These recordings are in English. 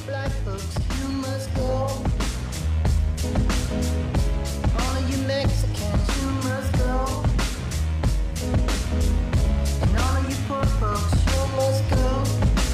black folks, you must go. All of you Mexicans, you must go. And all of you poor folks, you must go.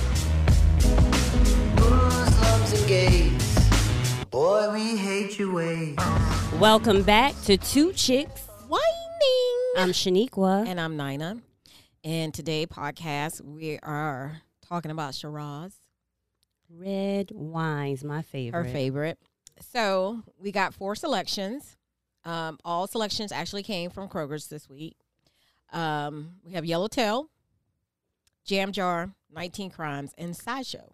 Muslims and gays, boy, we hate your ways. Welcome back to Two Chicks Whining. I'm Shaniqua. And I'm Nina. And today podcast, we are talking about Shiraz. Red wine's my favorite. Her favorite. So we got 4 selections. All selections actually came from Kroger's this week. We have Yellowtail, Jam Jar, 19 Crimes, and Sideshow.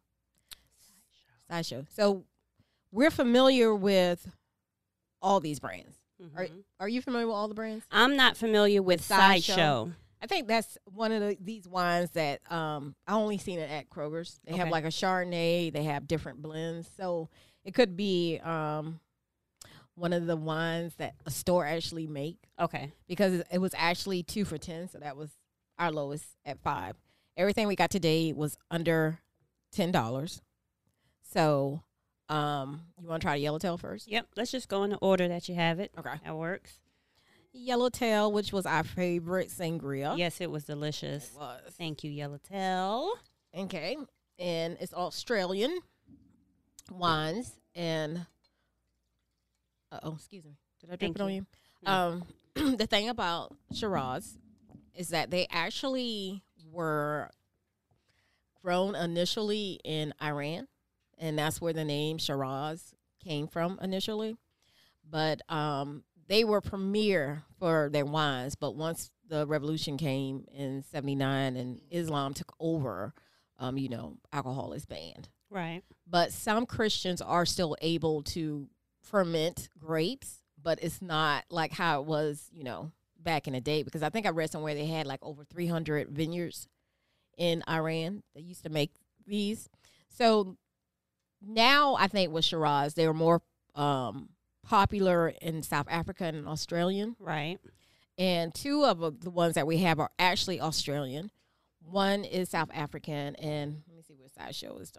So we're familiar with all these brands. Mm-hmm. Are you familiar with all the brands? I'm not familiar with Sideshow. I think that's one of these wines that I only seen it at Kroger's. They have like a Chardonnay. They have different blends. So it could be one of the wines that a store actually make. Okay. Because it was actually 2 for $10. So that was our lowest at $5. Everything we got today was under $10. So you want to try the Yellowtail first? Yep. Let's just go in the order that you have it. Okay. That works. Yellowtail, which was our favorite sangria. Yes, it was delicious. It was. Thank you, Yellowtail. Okay. And it's Australian wines. And, excuse me. Did I drip it on you? No. The thing about Shiraz is that they actually were grown initially in Iran. And that's where the name Shiraz came from initially. But they were premier for their wines. But once the revolution came in 79 and Islam took over, alcohol is banned. Right. But some Christians are still able to ferment grapes, but it's not like how it was, back in the day. Because I think I read somewhere they had like over 300 vineyards in Iran that used to make these. So now I think with Shiraz, they were more popular in South Africa and Australian. Right. And 2 of the ones that we have are actually Australian. One is South African, and let me see what Sideshow is done.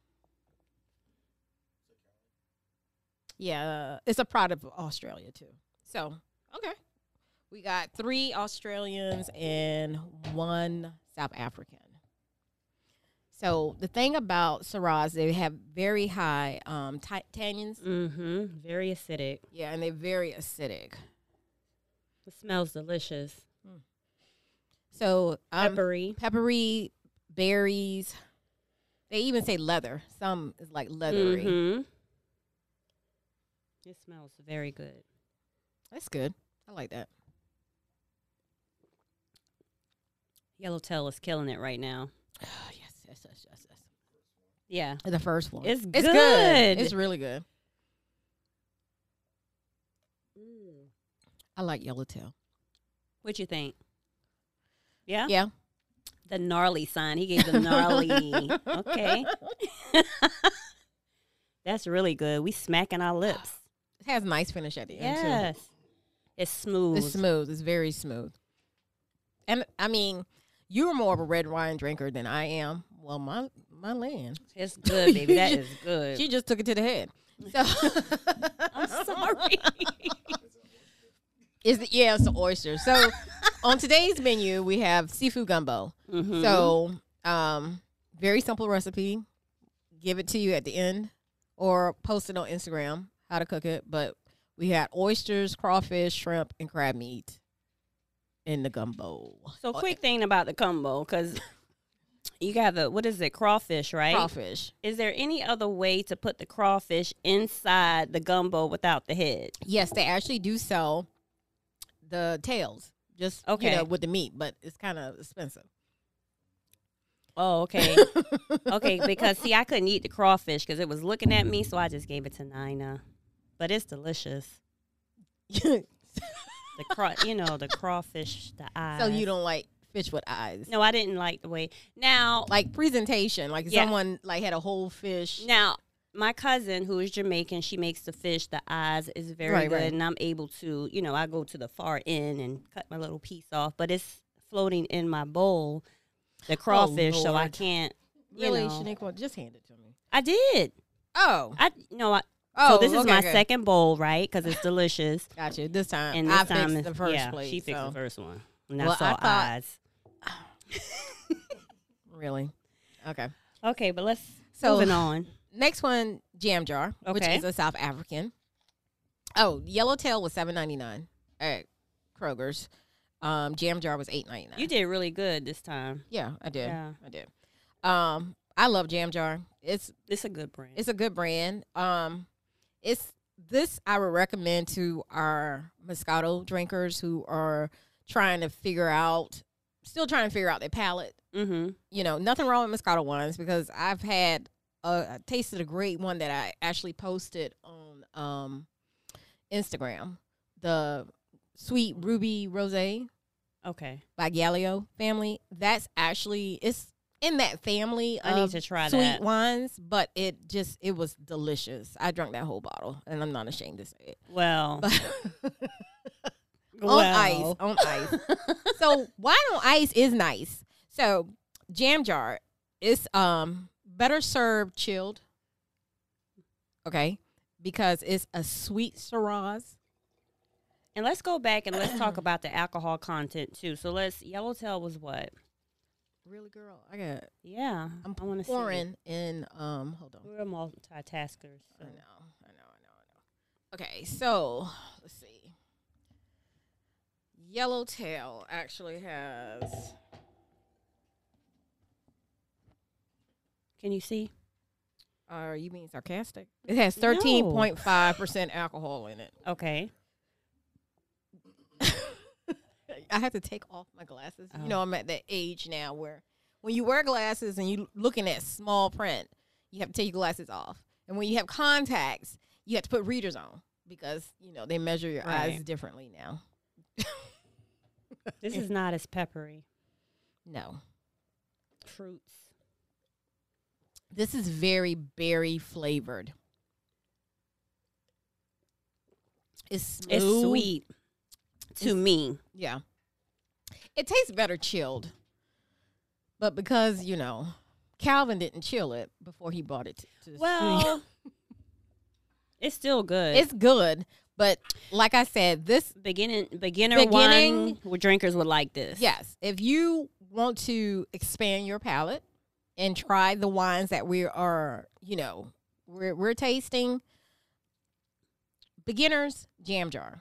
Yeah, it's a product of Australia too. So, okay. We got 3 Australians and 1 South African. So the thing about Shiraz, they have very high tannins. Mm-hmm. Very acidic. Yeah, and they're very acidic. It smells delicious. So Peppery. berries. They even say leather. Some is like leathery. Mm-hmm. It smells very good. That's good. I like that. Yellowtail is killing it right now. Yes. Yeah. The first one. It's good. good. It's really good. I like Yellowtail. What you think? Yeah? Yeah. The gnarly sign. He gave the gnarly. Okay. That's really good. We smacking our lips. It has a nice finish at the end, too. Yes. It's smooth. It's smooth. It's very smooth. And, I mean, you're more of a red wine drinker than I am. Well, my land. It's good, baby. That is good. She just took it to the head. So I'm sorry. It's the oyster. So on today's menu, we have seafood gumbo. Mm-hmm. So very simple recipe. Give it to you at the end or post it on Instagram how to cook it. But we had oysters, crawfish, shrimp, and crab meat in the gumbo. So quick thing about the gumbo, because you got crawfish, right? Crawfish. Is there any other way to put the crawfish inside the gumbo without the head? Yes, they actually do sell the tails, just with the meat, but it's kind of expensive. Oh, okay. Okay, because see, I couldn't eat the crawfish because it was looking at me, so I just gave it to Nina. But it's delicious. The crawfish, the eyes. So you don't like fish with eyes? No, I didn't like the way. Now, like presentation, like someone like had a whole fish. Now, my cousin, who is Jamaican, she makes the fish. The eyes is very good, and I'm able to, I go to the far end and cut my little piece off, but it's floating in my bowl, the crawfish, so I can't. Really, Shaniqua, just hand it to me. I did. Oh. So this is okay, my good. second bowl, right? Because it's delicious. Gotcha. This time, And I this time, fixed the first yeah, plate. she fixed so. the first one. And I Well, saw I thought- eyes. Really? Okay. Okay, but let's So- moving on. Next one, Jam Jar, which Okay. is a South African. Oh, Yellowtail was $7.99 at Kroger's. Jam Jar was $8.99. You did really good this time. Yeah, I did. Yeah. I did. I love Jam Jar. It's It's a good brand. a good brand. It's this I would recommend to our Moscato drinkers who are still trying to figure out their palate. Mm-hmm. You know, nothing wrong with Moscato wines because I've had tasted a great one that I actually posted on Instagram, the Sweet Ruby Rosé Okay. by Galileo family. That's actually it's in that family I need of to try sweet that. wines, but it was delicious. I drank that whole bottle, and I'm not ashamed to say it. Well, On ice. So wine on ice is nice. So Jam Jar is better served chilled. Okay, because it's a sweet Shiraz. And let's go back and let's talk about the alcohol content too. So Yellowtail was what? Really, girl, I'm I'm I want to see. pouring in. Hold on. We're multitaskers. I So. know. Okay, so let's see. Yellowtail actually has. Can you see? Are you being sarcastic? It has 13.5% alcohol in it. Okay. I have to take off my glasses. Oh. You know, I'm at that age now where when you wear glasses and you looking at small print, you have to take your glasses off. And when you have contacts, you have to put readers on because, you know, they measure your eyes Right. differently now. This is not as peppery. No. Fruits. This is very berry flavored. It's smooth. It's sweet to me. Yeah. It tastes better chilled. But because, you know, Calvin didn't chill it before he brought it to the studio. Well, it's still good. It's good, but like I said, this beginner Beginning- wine drinkers would like this. yes, if you want to expand your palate and try the wines that we are, you know, we're tasting, beginners Jam Jar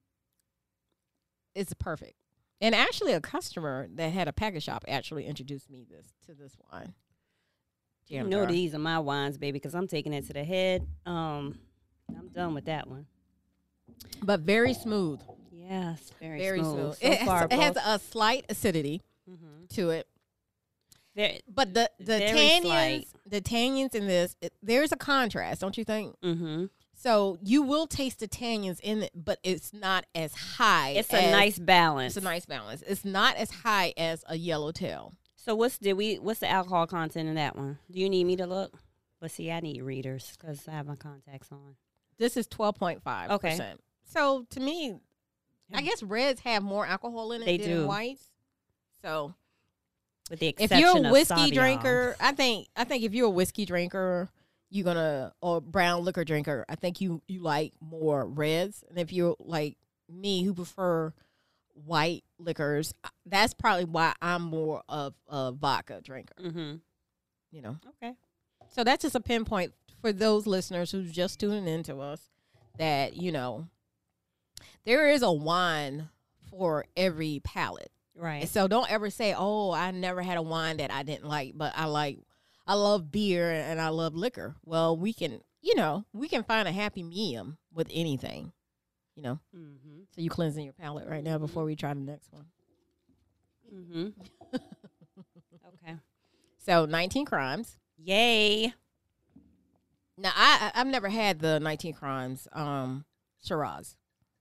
is perfect. And actually, a customer that had a package shop actually introduced me to this wine. You Jam know Jar. these are my wines, baby, because I'm taking it to the head. I'm done with that one. But very smooth. Yes, very, Very smooth. smooth. So It far, has both- a slight acidity Mhm. to it. Very- But the Very slight. tannins in this, there's a contrast, don't you think? Mhm. So you will taste the tannins in it, but it's not as high. It's a nice balance. It's a nice balance. It's not as high as a Yellowtail. So what's the alcohol content in that one? Do you need me to look? But see, I need readers because I have my contacts on. This is 12.5%. Okay. So to me, I guess reds have more alcohol in it They than do. whites. So With the if exception you're a of whiskey Sauvignon. drinker, I think if you're a whiskey drinker, or brown liquor drinker, I think you like more reds. And if you're like me who prefer white liquors, that's probably why I'm more of a vodka drinker, Mhm. you know. Okay. So that's just a pinpoint for those listeners who's just tuning into us that, you know, there is a wine for every palate. Right. And so don't ever say, "Oh, I never had a wine that I didn't like, but I love beer and I love liquor." Well, we can find a happy medium with anything, you know. Mhm. So you cleansing your palate right now before we try the next one. Mhm. Okay. So 19 Crimes. Yay. Now I've never had the 19 Crimes Shiraz.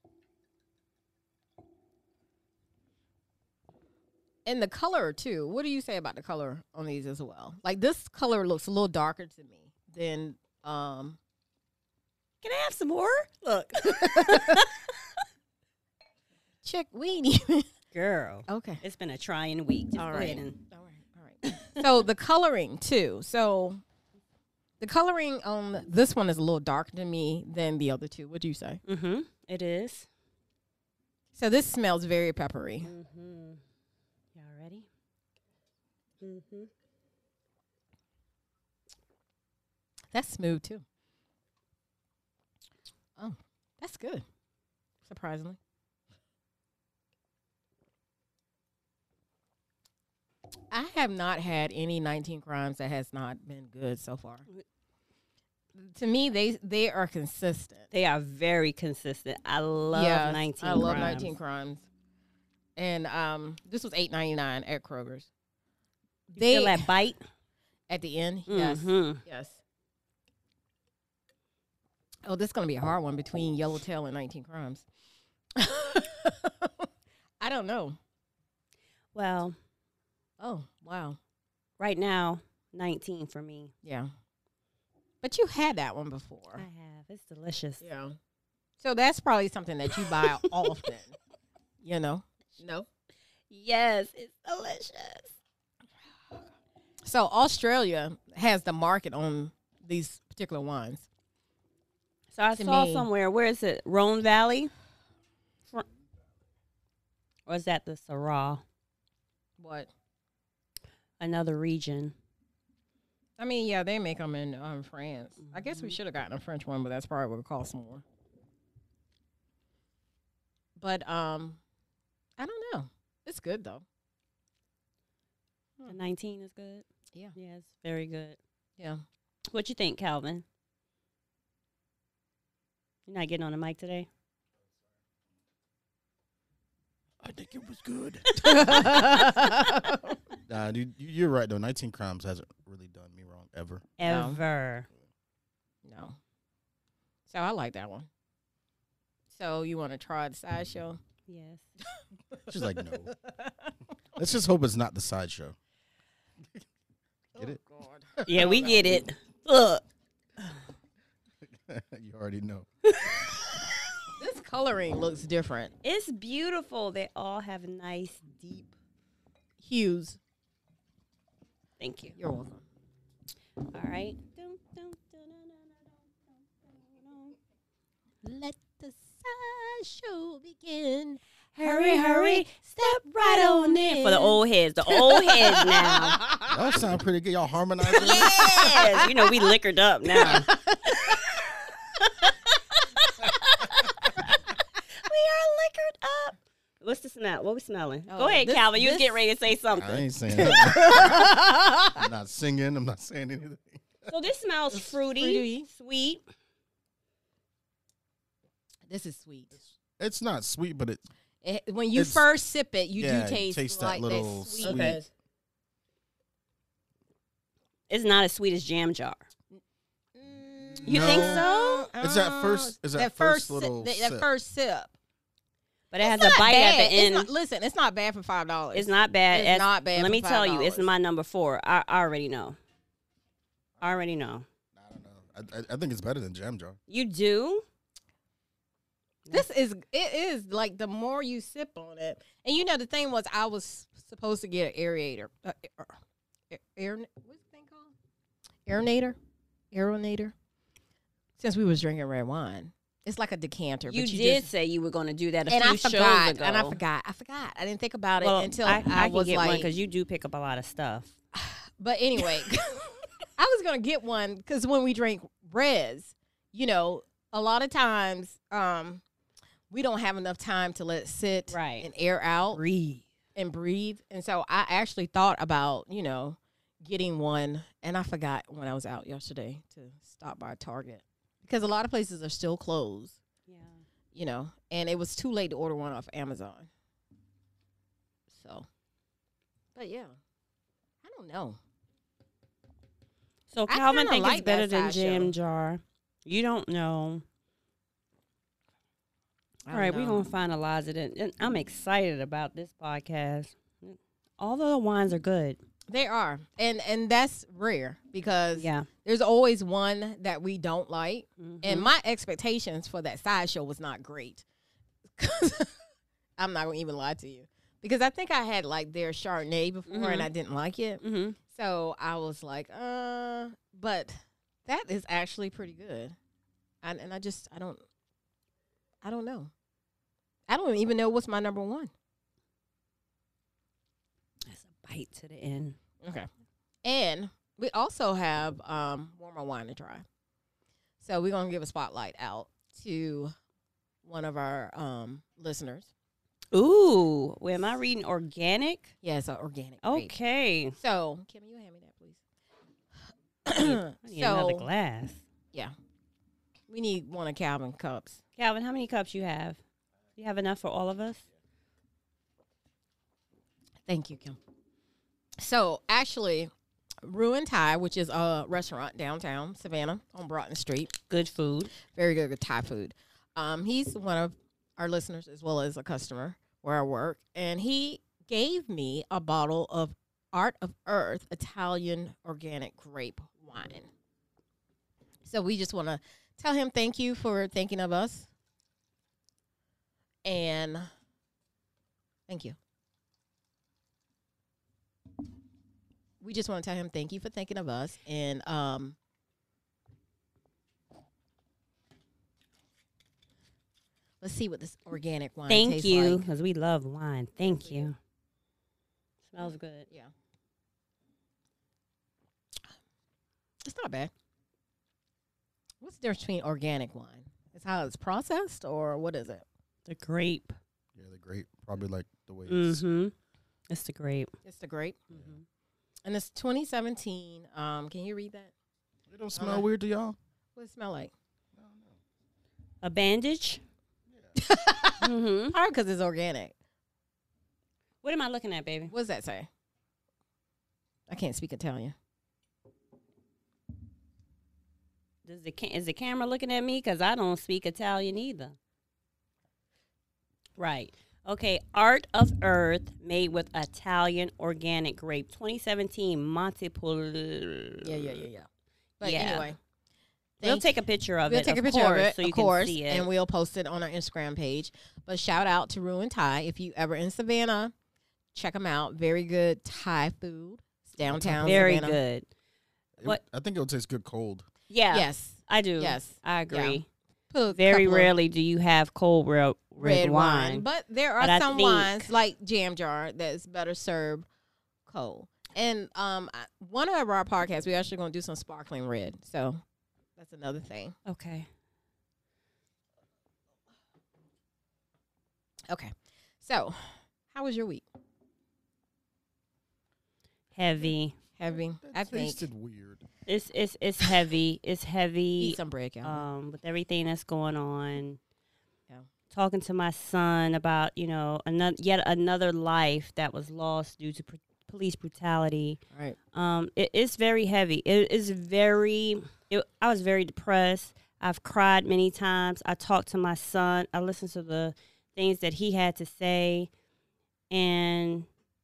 And the color too. What do you say about the color on these as well? Like this color looks a little darker to me than Can I have some more? Look. Chick, we ain't even. Girl. Okay. It's been a trying week. Just All go right. ahead and All right. So the coloring too. So The coloring on this one is a little darker to me than the other two. What do you say? Mm-hmm. It is. So this smells very peppery. Mm-hmm. Y'all ready? Mm-hmm. That's smooth too. Oh, that's good. Surprisingly. I have not had any 19 Crimes that has not been good so far. To me, they are consistent. They are very consistent. I love 19 I love Crimes. 19 Crimes. And this was $8.99 at Kroger's. You feel that bite? At the end, yes. Mm-hmm. Yes. Oh, this is going to be a hard one between Yellowtail and 19 Crimes. I don't know. Well, Oh, wow. right now, 19 for me. Yeah. But you had that one before. I have. It's delicious. Yeah. So that's probably something that you buy often. You know? No? Yes, it's delicious. So Australia has the market on these particular wines. So I To saw me- somewhere, where is it? Rhone Valley? Or is that the Syrah? What? Another region. I mean, yeah, they make them in France. I guess we should have gotten a French one, but that's probably would cost more. But I don't know. It's good though. The 19 is good? Yeah. Yeah, it's very good. Yeah. What you think, Calvin? You're not getting on the mic today? I think it was good. Nah, you're right, though. 19 Crimes hasn't really done me wrong, ever. No. Ever. No. So I like that one. So you want to try the sideshow? Yes. She's like, no. Let's just hope it's not the sideshow. Get it? God. Yeah, we get it. Look. You already know. This coloring looks different. It's beautiful. They all have nice, deep. Hues. Thank you. You're welcome. All right. Let the sideshow begin. Hurry, hurry. Step right on in. For the old heads. The old heads now. Y'all sound pretty good. Y'all harmonizing. Yes. You know, we liquored up now. We are liquored up. What's the smell? What we smelling? Oh, Go ahead, this- Calvin. You was this- getting ready to say I something. ain't saying nothing. I'm not singing. I'm not saying anything. So this smells fruity, fruity. sweet. This is sweet. It's not sweet, but When you It's- first sip it, you yeah, do taste, taste that like little that sweet. sweet. Okay. It's not as sweet as Jam Jar. You think so? It's that first- it's that first little that sip. first sip. But it has It's a not bite bad. at the It's end. not- listen, it's not bad for $5. It's not bad. It's not bad Let for me tell you, it's $5. my number 4. I already know. I already know. I don't know. I think it's better than Jam Jar. You do? It is like the more you sip on it, and you know the thing was I was supposed to get an aerator, what's the thing called? Aeronator. Since we was drinking red wine, it's like a decanter. You but did just, say you were going to do that a and few I shows forgot, ago. and I forgot. I didn't think about Well, it until I can was get one like. because you do pick up a lot of stuff. But anyway, I was gonna get one because when we drink reds, you know, a lot of times we don't have enough time to let it sit Right. and air out Breathe. and breathe. And so I actually thought about, getting one, and I forgot when I was out yesterday to stop by Target because a lot of places are still closed, Yeah. and it was too late to order one off Amazon. So, but yeah, I don't know. So I Calvin kinda thinks like it's better that than sideshow. Jam Jar. You don't know. All right, we're going to finalize it. And I'm excited about this podcast. All the wines are good. They are, and that's rare because Yeah. there's always one that we don't like. Mhm. And my expectations for that sideshow was not great. I'm not gonna even lie to you because I think I had like their Chardonnay before and I didn't like it. Mhm. So I was like, but That is actually pretty good. I don't know. I don't even know what's my number one. That's a bite to the end. Okay. And we also have warmer wine to try. So we're going to give a spotlight out to one of our listeners. Ooh, well, am I reading organic? Yeah, it's an organic grape. Okay. So, Kim, you hand me that, please. I need another glass. Yeah. We need one of Calvin cups. Calvin, how many cups you have? You have enough for all of us? Thank you, Kim. So, actually, Ruin Thai, which is a restaurant downtown Savannah on Broughton Street. Good food. Very good Thai food. He's one of our listeners as well as a customer where I work. And he gave me a bottle of Art of Earth Italian organic grape wine. So we just want to tell him thank you for thinking of us. And thank you. We just want to tell him thank you for thinking of us. And let's see what this organic wine Thank tastes you, like. because we love wine. Thank you. Smells good. Yeah. It's not bad. What's the difference between organic wine? It's how it's processed, or what is it? The grape. Yeah, the grape. Probably like the way it's. Mm-hmm. It's the grape. It's the grape. Mm-hmm. And it's 2017. Can you read that? It don't smell weird to y'all? What does it smell like? A bandage. Mm-hmm. Probably because it's organic. What am I looking at, baby? What does that say? I can't speak Italian. Is the camera looking at me? Because I don't speak Italian either. Right. Okay. Art of Earth, made with Italian organic grape. 2017 Montepulciano. Yeah. But Yeah. anyway. We'll take a picture of We'll it. take a of picture of course, it, so you of course, can see it. and we'll post it on our Instagram page. But shout out to Ruin Thai. If you ever in Savannah, check them out. Very good Thai food. It's downtown Very Savannah. good. What? I think it would taste good cold. Yeah. Yes. I do. Yes. I agree. Put a Very couple of rarely do you have cold red wine. But there are But I some think- wines like Jam Jar that's better served cold. And one of our podcasts, we're actually going to do some sparkling red. So that's another thing. Okay. Okay. So how was your week? Heavy. Heavy. I think. Tasted weird. It's heavy. It's heavy. Eat some bread, Calvin. With everything that's going on. Yeah. Talking to my son about, yet another life that was lost due to police brutality. Right. It's very heavy. I was very depressed. I've cried many times. I talked to my son. I listened to the things that he had to say. And,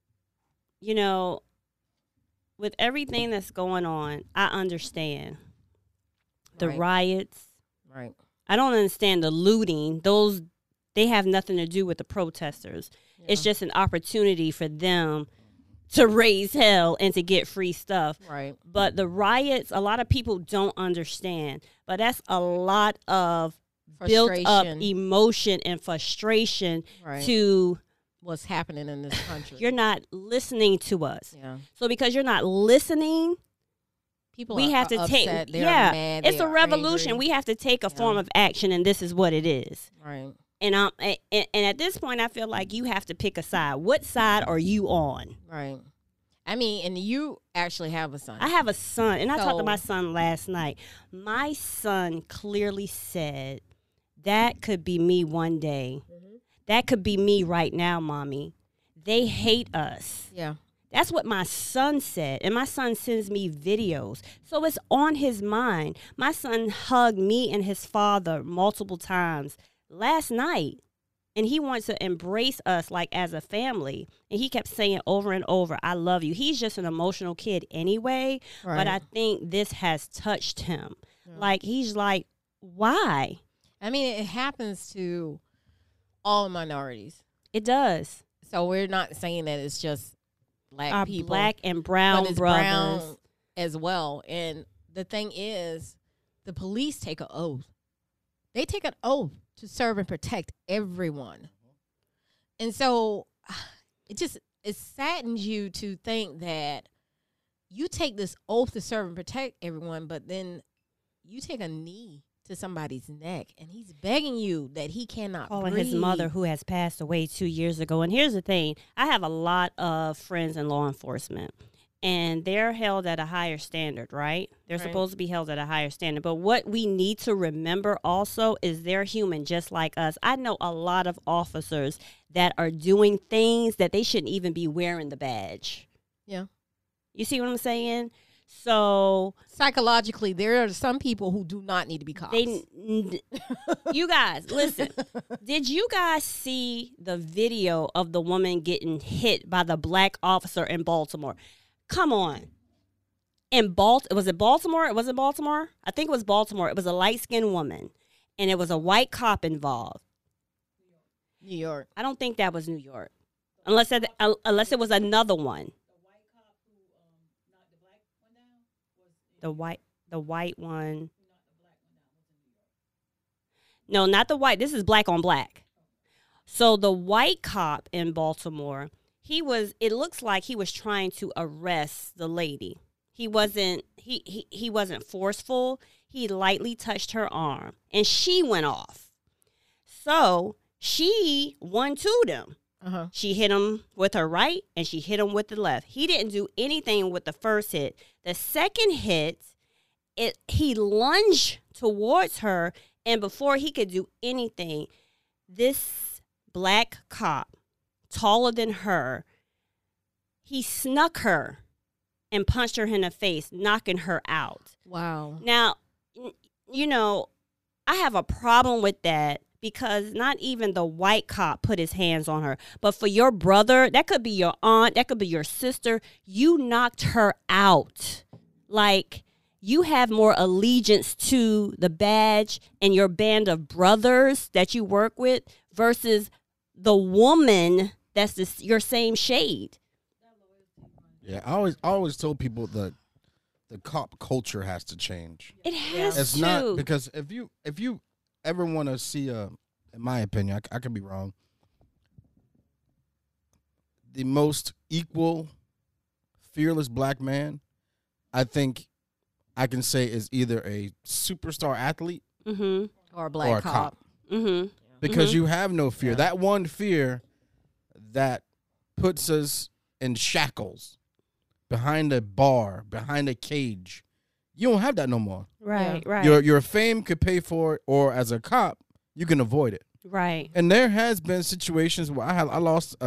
with everything that's going on, I understand the Right. riots. Right. I don't understand the looting. They have nothing to do with the protesters. It's just an opportunity for them to raise hell and to get free stuff. Right. But the riots, a lot of people don't understand. But that's a lot of built up Frustration. emotion and frustration Right. to What's happening in this country? you're not listening to us. Yeah. So because you're not listening, People we are have to upset. take They're mad. it's they a are revolution. angry. We have to take a form of action, and this is what it is. Right. And at this point, I feel like you have to pick a side. What side are you on? Right. I mean, and you actually have a son. I have a son, and I talked to So- my son last night. My son clearly said, that could be me one day. That could be me right now, Mommy. They hate us. Yeah. That's what my son said. And my son sends me videos. So it's on his mind. My son hugged me and his father multiple times last night. And he wants to embrace us like as a family. And he kept saying over and over, I love you. He's just an emotional kid anyway. Right. But I think this has touched him. Like, he's like, why? I mean, it happens to all minorities. It does. So we're not saying that it's just black Our people. black and brown but it's brothers. brown as well. And the thing is, the police take an oath. They take an oath to serve and protect everyone. And so it saddens you to think that you take this oath to serve and protect everyone, but then you take a knee to somebody's neck and he's begging you that he cannot Calling breathe. his mother, who has passed away 2 years ago. And here's the thing. I have a lot of friends in law enforcement. And they're held at a higher standard, right? They're Right. supposed to be held at a higher standard. But what we need to remember also is they're human just like us. I know a lot of officers that are doing things that they shouldn't even be wearing the badge. Yeah. You see what I'm saying? So Psychologically, there are some people who do not need to be cops. you guys, listen. Did you guys see the video of the woman getting hit by the black officer in Baltimore? Come on. Was it Baltimore? It wasn't Baltimore? I think it was Baltimore. It was a light-skinned woman, and it was a white cop involved. New York. I don't think that was New York, unless it was another one. The white one. No, not the white. This is black on black. So the white cop in Baltimore, it looks like he was trying to arrest the lady. He wasn't forceful. He lightly touched her arm and she went off. So she 1-2'd him. Uh-huh. She hit him with her right and she hit him with the left. He didn't do anything with the first hit. The second hit, he lunged towards her, and before he could do anything, this black cop, taller than her, he snuck her and punched her in the face, knocking her out. Wow. Now, you know, I have a problem with that because not even the white cop put his hands on her. But for your brother, that could be your aunt, that could be your sister, you knocked her out. Like, you have more allegiance to the badge and your band of brothers that you work with versus the woman that's your same shade. Yeah, I always told people that the cop culture has to change. It has It's to. not because if you ever want to see in my opinion, I could be wrong, the most equal, fearless black man, I think I can say is either a superstar athlete Mm-hmm. Or a black or a cop. cop. Mm-hmm. Because you have no fear. Yeah. That one fear that puts us in shackles, behind a bar, behind a cage, you don't have that no more. Right, right. Your fame could pay for it, or as a cop, you can avoid it. Right. And there has been situations where I lost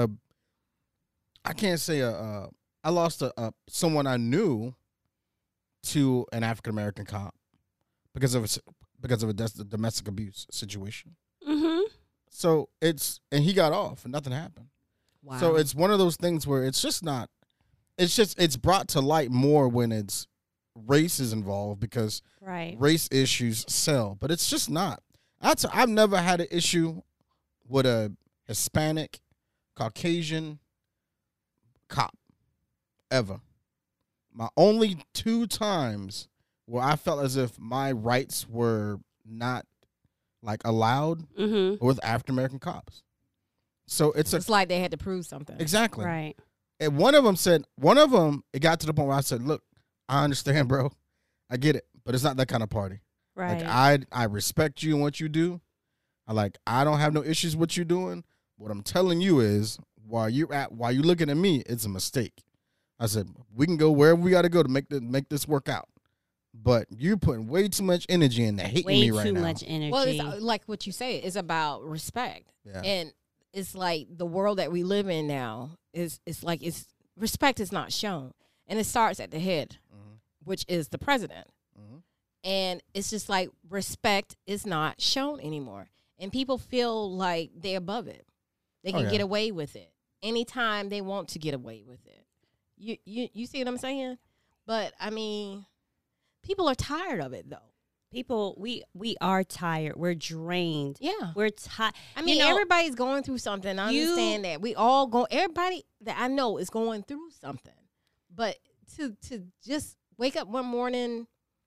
someone I knew to an African American cop because of a domestic abuse situation. Mm-hmm. So and he got off and nothing happened. Wow. So it's one of those things where it's brought to light more when it's race is involved because Right. race issues sell, but it's just not. I've never had an issue with a Hispanic, Caucasian cop ever. My only 2 times where I felt as if my rights were not like allowed Mm-hmm. were with African American cops. So it's like they had to prove something. exactly. Right. And one of them, it got to the point where I said, look, I understand, bro. I get it, but it's not that kind of party. Right. Like, I respect you and what you do. I don't have no issues with you doing. What I'm telling you is, while you're looking at me, it's a mistake. I said, we can go wherever we got to go to make this work out. But you're putting way too much energy into hating Way me right too now. much energy. Well, it's like what you say. It's about respect. Yeah. And it's like the world that we live in now is respect is not shown. And it starts at the head, which is the president. Mhm. And it's just like respect is not shown anymore. And people feel like they're above it. They can yeah. get away with it anytime they want to get away with it. You see what I'm saying? But I mean, people are tired of it though. People, we are tired. We're drained. Yeah. We're tired. I mean, everybody's going through something. I understand that. We all everybody that I know is going through something. But to just wake up one morning,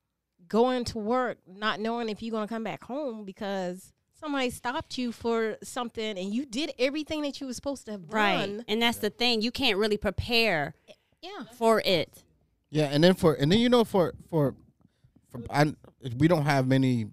going to work not knowing if you're going to come back home because somebody stopped you for something and you did everything that you were supposed to have done. Right. And that's the thing. You can't really prepare Yeah. for it. Yeah, and then we don't have many.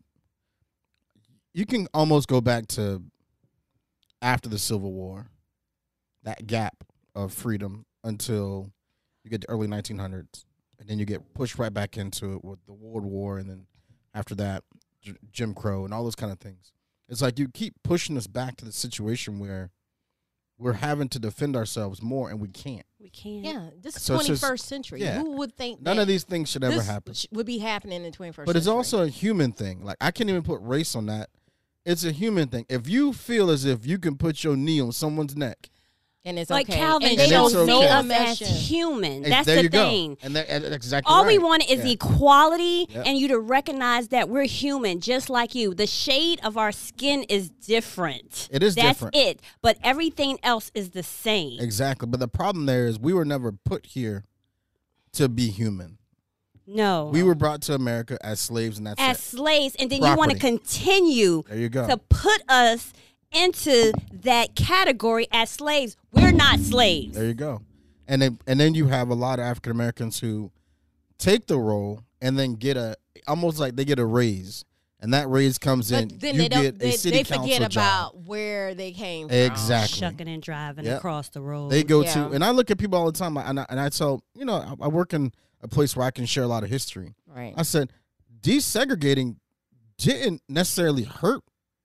You can almost go back to after the Civil War, that gap of freedom until you get the early 1900s, and then you get pushed right back into it with the World War, and then after that, Jim Crow and all those kind of things. It's like you keep pushing us back to the situation where we're having to defend ourselves more, and we can't. We can't. Yeah, this is So it's 21st just- century. yeah. Who would think None that of these things should ever this happen. would be happening in the 21st But century? it's also a human thing. Like, I can't even put race on that. It's a human thing. If you feel as if you can put your knee on someone's neck, and it's Like okay. Calvin, and they it's don't okay. see us emotion. as human. and That's there the you thing. go. And that's exactly All right. we want is Yeah. equality Yep. and you to recognize that we're human just like you. The shade of our skin is different. It is That's different. it. But everything else is the same. Exactly. But the problem there is we were never put here to be human. No. We were brought to America as slaves, and that's as it. slaves, and then you want to Property. continue There you go. to put us into that category as slaves. We're not slaves. There you go. And then you have a lot of African Americans who take the role and then get almost like they get a raise, and that raise comes in. But then you they don't. get a They city forget council about job. where they came from. Exactly. Shucking and driving Yep. across the road. They go Yeah. to, and I look at people all the time, and I tell, I work in a place where I can share a lot of history. Right. I said, desegregating didn't necessarily hurt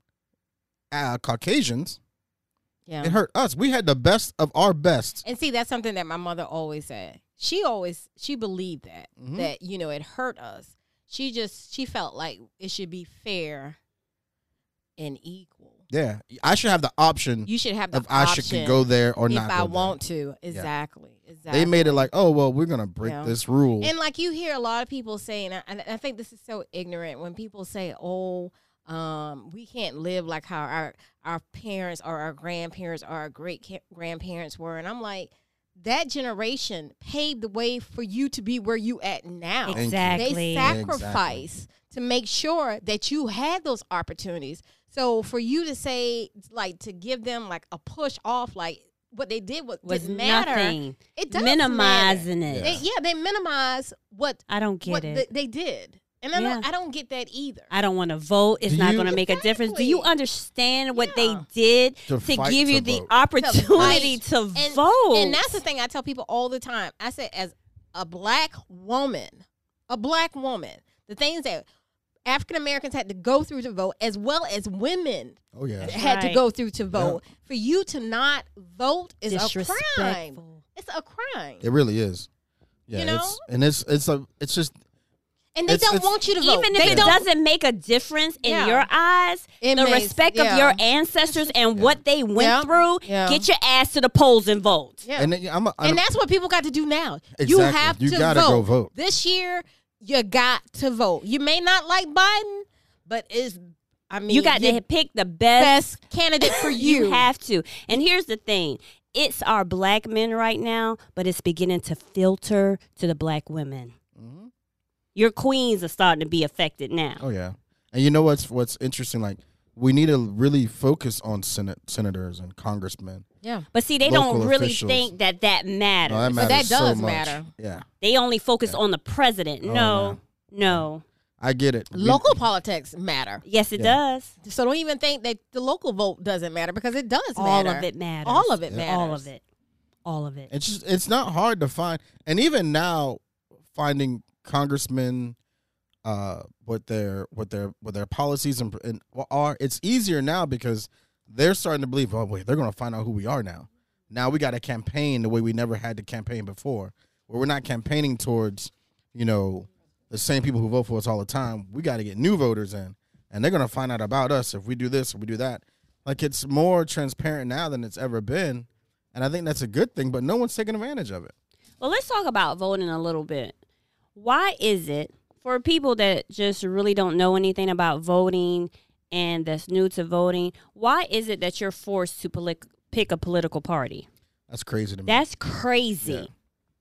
Caucasians. Yeah. It hurt us. We had the best of our best. And see, that's something that my mother always said. She believed that Mhm. that it hurt us. She felt like it should be fair and equal. Yeah, I should have the option You should have the if I option should go there or if not. I go want to. Exactly. They made it like, oh well, we're gonna break Yeah. this rule. And like you hear a lot of people say, and I think this is so ignorant when people say, "Oh, we can't live like how our parents or our grandparents or our grandparents were," and I'm like, that generation paved the way for you to be where you at now. Thank you. Exactly. They sacrifice to make sure that you had those opportunities. So for you to say, like, to give them like a push off, like what they did was didn't matter. nothing. It does Minimizing matter. it. They minimize what I don't get it. they did, and Yeah. I don't get that either. I don't want to vote. It's Do not you- going to make a difference. Do you Exactly. understand what they Yeah. did To to fight give to you the vote. opportunity to And- vote? And that's the thing I tell people all the time. I say, as a black woman, the things that African Americans had to go through to vote, as well as women Oh yeah, had to right. go through to vote. For you to not vote is a crime. Disrespectful. It's a crime. it really is. Yeah, You know? it's just And they it's- don't it's- want you to vote. Even if They it don't. doesn't make a difference in Yeah. your eyes, It the makes- respect of yeah. your ancestors and what they went Yeah. through, Yeah. get your ass to the polls and vote. Yeah. and then And that's what people got to do now. You Exactly. have You to gotta vote. go vote. This year, you got to vote. You may not like Biden, but You got to pick the best. best candidate for you. You have to. And here's the thing. It's our black men right now, but it's beginning to filter to the black women. Mhm. Your queens are starting to be affected now. Oh yeah, and you know what's interesting? Like, we need to really focus on senators and congressmen. Yeah. But see, they Local don't really officials. think that matters. No, that But matters that does so much. matter. Yeah, They only focus on the president. Oh, No. I get it. Local politics matter. Yes, it Yeah. does. So don't even think that the local vote doesn't matter, because it does All matter. of it matters. All of it Yeah. matters. All of it. All of it. It's not hard to find, and even now, finding congressmen, what their policies and are, it's easier now because they're starting to believe, oh wait, they're going to find out who we are now. Now we got to campaign the way we never had to campaign before, where we're not campaigning towards, the same people who vote for us all the time. We got to get new voters in, and they're going to find out about us if we do this or we do that. Like, it's more transparent now than it's ever been, and I think that's a good thing, but no one's taking advantage of it. Well, let's talk about voting a little bit. Why is it, for people that just really don't know anything about voting and that's new to voting, why is it that you're forced to pick a political party? That's crazy to me. That's crazy. Yeah.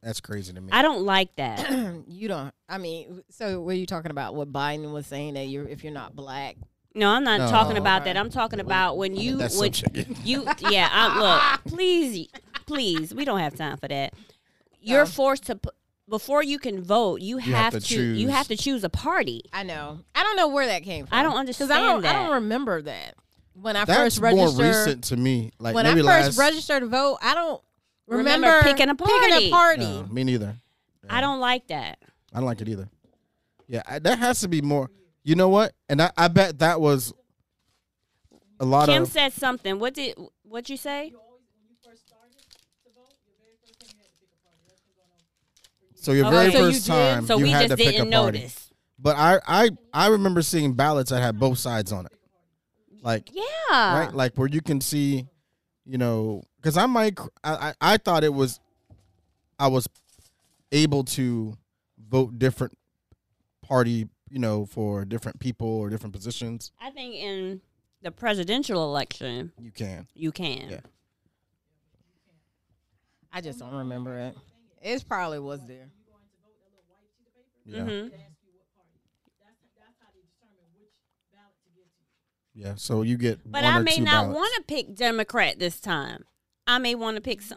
That's crazy to me. I don't like that. You don't. I mean, so what are you talking about? What Biden was saying that if you're not black. No, I'm not No. talking about that. I'm talking about when you That's would subject. look, please, we don't have time for that. You're forced to before you can vote, you have to choose. you have to choose a party. I know. I don't know where that came from. I don't understand I that. don't remember that when I That's first more registered. recent to me. Like When maybe I first last. registered to vote, I don't Remember remember picking a party. No, me neither. I don't like that. I don't like it either. Yeah, that has to be more. You know what? And I bet that was a lot Kim of. said something. What'd you say? So your Okay. very So you first did? time, So you we had just to pick didn't a party. notice. But I remember seeing ballots that had both sides on it, like Yeah. right, like where you can see, you know, because I thought it was, I was able to vote different party, you know, for different people or different positions. I think in the presidential election, You can. you can. Yeah. I just don't remember it. It probably was there. Yeah. Mm-hmm. Yeah. So you get. But one I or may two not ballots. want to pick Democrat this time. I may want to pick some.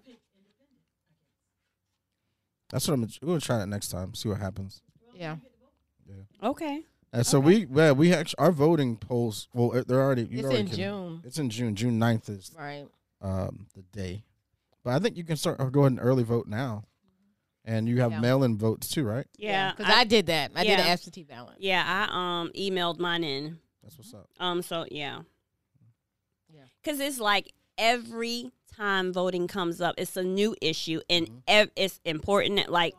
That's what we're gonna try that next time. See what happens. Yeah. Okay. And so we actually our voting polls. Well, they're already. It's in June. It's in June. June 9th is Right. the day. But I think you can start go ahead and early vote now, and you have Yeah. mail-in votes too, right? Yeah. Because I did that. I did yeah. an absentee ballot. Yeah, I emailed mine in. That's what's up. So yeah. Yeah. Cuz it's like every time voting comes up, it's a new issue and Mm-hmm. it's important like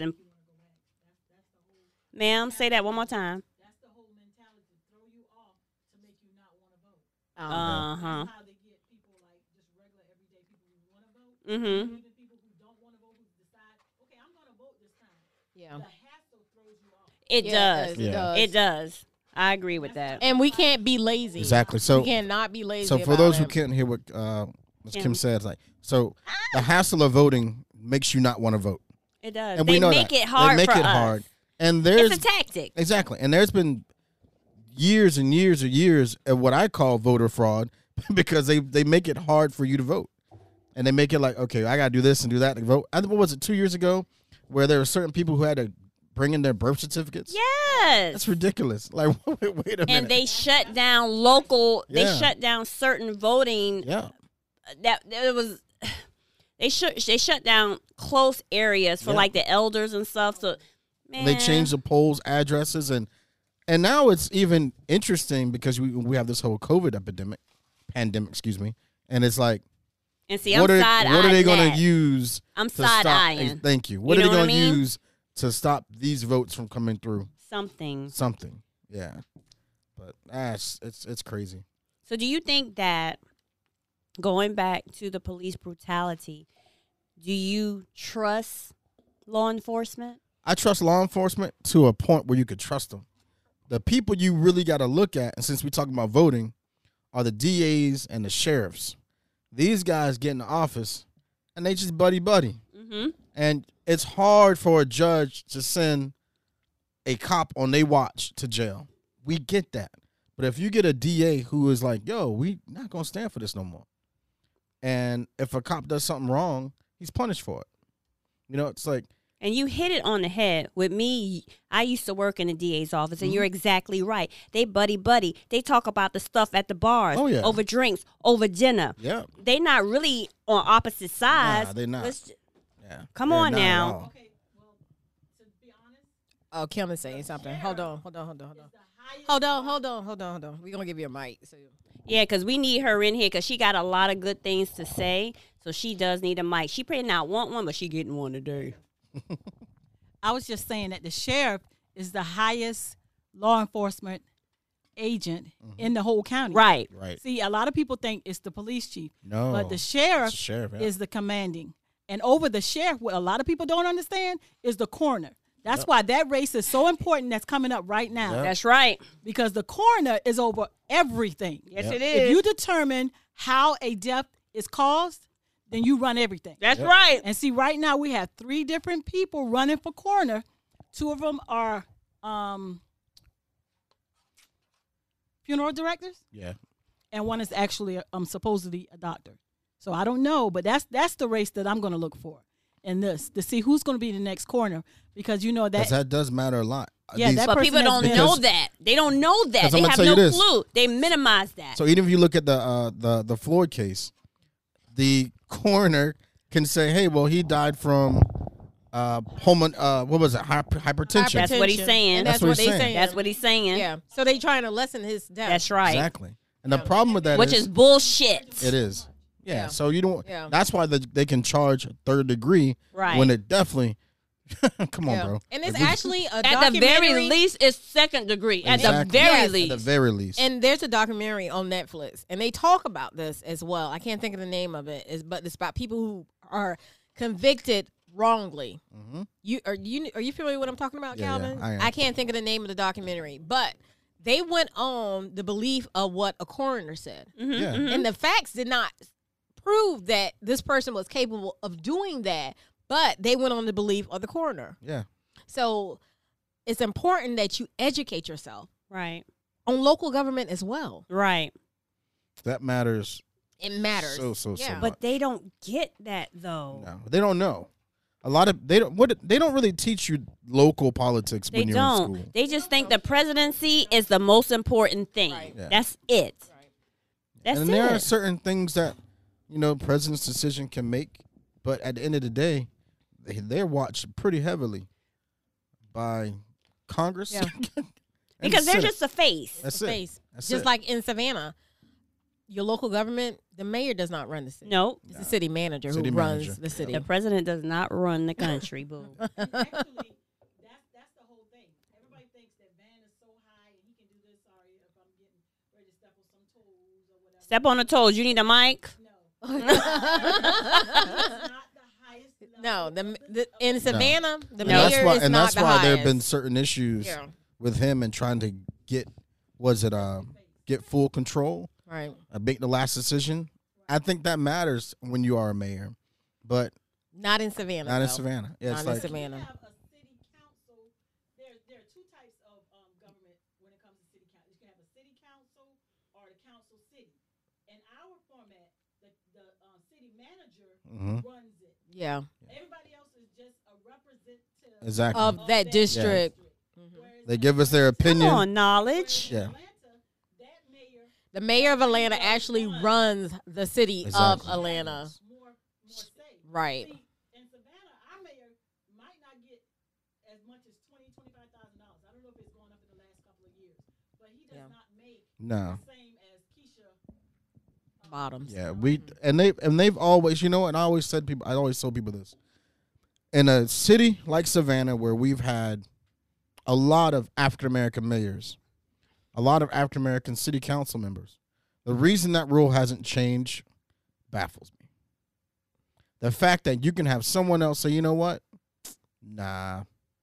Ma'am, say that one more time. Uh-huh. Mhm. Yeah. It does. It Yeah. does. It does. I agree with that. And we can't be lazy. Exactly. So we cannot be lazy. So for about those who it. can't hear what Ms. Kim. Kim said, like, so the hassle of voting makes you not want to vote, It does. and They we know make that. it hard They make for it us. hard, and there's It's a tactic. exactly, and there's been years and years and years of what I call voter fraud because they make it hard for you to vote, and they make it like, okay, I got to do this and do that to vote. I think what was it 2 years ago, where there were certain people who had to bring in their birth certificates. Yes. That's ridiculous. Like, wait a minute. And they shut down local. They Yeah. shut down certain voting. yeah. That it was. They shut down close areas for Yeah. like the elders and stuff. So, man, They changed the polls addresses and now it's even interesting because we have this whole COVID pandemic, excuse me, and it's like And see, what I'm are side-eyeing they going that. to use? I'm to stop? side-eyeing. Thank you. What You are they know what going I to mean? use to stop these votes from coming through? Something. Something, yeah. But it's crazy. So, do you think that going back to the police brutality, do you trust law enforcement? I trust law enforcement to a point where you could trust them. The people you really got to look at, and since we're talking about voting, are the DAs and the sheriffs. These guys get in the office, and they just buddy. Mm-hmm. And it's hard for a judge to send a cop on their watch to jail. We get that. But if you get a DA who is like, yo, we not going to stand for this no more. And if a cop does something wrong, he's punished for it. You know, it's like, And you hit it on the head. With me, I used to work in the DA's office, and you're exactly right. They buddy. They talk about the stuff at the bars, Oh, yeah. over drinks, over dinner. yeah. They not really on opposite sides. Nah, they not. Yeah. Come They're on not at now. all. Oh, Kim is saying something. Hold on. We're gonna give you a mic. So Yeah, because we need her in here because she got a lot of good things to say. So she does need a mic. She probably not want one, but she getting one today. I was just saying that the sheriff is the highest law enforcement agent in the whole county. Right. Right. See, a lot of people think it's the police chief, No. but the sheriff, It's the sheriff, yeah. is the commanding. And over the sheriff, what a lot of people don't understand is the coroner. That's why that race is so important that's coming up right now. Yep. That's right. Because the coroner is over everything. Yes, Yep. it If is. you determine how a death is caused, then you run everything. That's right. And see, right now we have 3 different people running for coroner. 2 of them are funeral directors, Yeah. and one is actually supposedly a doctor. So I don't know, but that's the race that I'm going to look for in this to see who's going to be the next coroner, because you know Because that does matter a lot. Yeah, that But person people has don't been- know that. They don't know that. 'Cause They I'ma have tell you no this. clue. They minimize that. So even if you look at the Floyd case, the coroner can say, "Hey, well, he died from what was it? Hypertension." That's what he's saying. And That's that's what what he's they saying. saying. That's what he's saying. Yeah. So they trying to lessen his death. That's right. Exactly. And the problem with that Which is is bullshit. it is. Yeah. Yeah. So you don't. Yeah. That's why they can charge 3rd degree Right. when it definitely. Come on, Yeah. bro. And it's Like, we- actually a At the documentary. very least, it's 2nd degree. At the Exactly. very Yes. at the least. very least. And there's a documentary on Netflix, and they talk about this as well. I can't think of the name of it, but it's about people who are convicted wrongly. Mm-hmm. Are you familiar with what I'm talking about, Yeah, yeah, Calvin? I am. I can't think of the name of the documentary, but they went on the belief of what a coroner said, Yeah. and the facts did not prove that this person was capable of doing that. But they went on the belief of the coroner. Yeah. So it's important that you educate yourself Right. on local government as well. Right. That matters. It matters. So Yeah. much. But they don't get that though. No, they don't know. A lot of they don't. They don't really teach you local politics They when you're don't. in school. They just think the presidency is the most important thing. Right. Yeah. That's it. That's and it. there are certain things that president's decision can make, but at the end of the day, they're watched pretty heavily by Congress. Yeah. and because the they're Senate. just a face. That's it. Space. That's Just it. like in Savannah, your local government, the mayor does not run the city. No. It's the city manager City who manager. runs the city. The president does not run the country, boo. Actually, that's the whole thing. Everybody thinks that Van is so high and he can do this. Sorry if I'm getting ready to step on some toes or whatever. Step on the toes. You need a mic? No. It's not the highest level. No, in Savannah, the And mayor that's why, is and not that's the why there have highest. been certain issues Yeah. with him and trying to get get full control. Right. Make the last decision. I think that matters when you are a mayor, but Not in Savannah. not in though. Savannah. Yeah, Not it's in like Savannah. You have a city council. There are 2 types of government when it comes to city council. You can have a city council or the council city. In our format, the city manager Mhm. runs it. Yeah. Everybody else is just a representative exactly. Of that district. Whereas They give us their Come opinion. on, knowledge. Yeah. Atlanta, that mayor The mayor of Atlanta actually runs the city of Exactly. Atlanta. more say. Right. See, in Savannah, our mayor might not get as much as $25,000. I don't know if it's going up in the last couple of years, but he does Yeah. not make No. the same as Keisha. Bottoms. Yeah, they've always, and I always tell people this. In a city like Savannah, where we've had a lot of African American mayors, a lot of African American city council members, the reason that rule hasn't changed baffles me. The fact that you can have someone else say, you know what? Nah,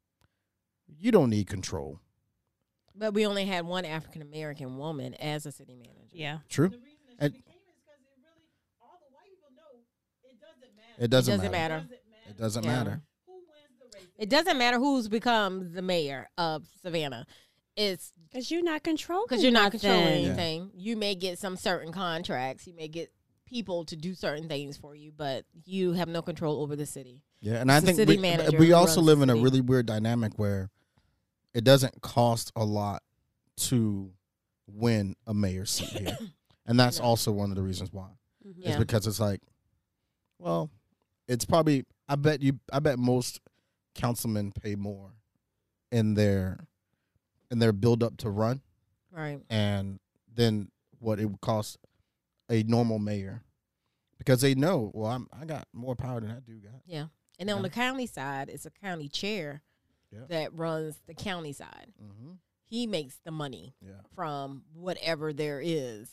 you don't need control. But we only had one African American woman as a city manager. Yeah. True. The reason that And she became it is because it really, all the white people know it doesn't matter. it doesn't, doesn't matter. matter. It doesn't Yeah. matter. Who wins the race? It doesn't matter who's become the mayor of Savannah. It's Because you're not controlling because you're not nothing. controlling Yeah. anything. You may get some certain contracts. You may get people to do certain things for you, but you have no control over the city. Yeah, and I It's the think city manager we who also runs live the in a city. really weird dynamic where it doesn't cost a lot to win a mayor's seat here. And that's also one of the reasons why. Mm-hmm. Yeah. It's because it's like, well, it's probably I bet most councilmen pay more in their build up to run Right. and then what it would cost a normal mayor. Because they know, well, I got more power than that dude got. Yeah. And on Yeah. the county side, it's a county chair Yeah. that runs the county side. Mm-hmm. He makes the money Yeah. from whatever there is.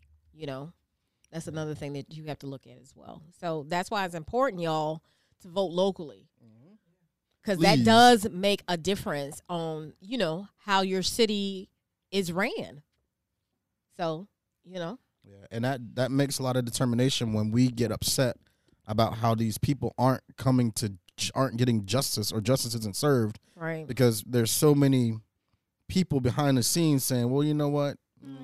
That's another thing that you have to look at as well. So that's why it's important, y'all, to vote locally. Because that Please. does make a difference on, how your city is ran. So, Yeah, and that makes a lot of determination when we get upset about how these people aren't getting justice, or justice isn't served Right. because there's so many people behind the scenes saying, well, you know what?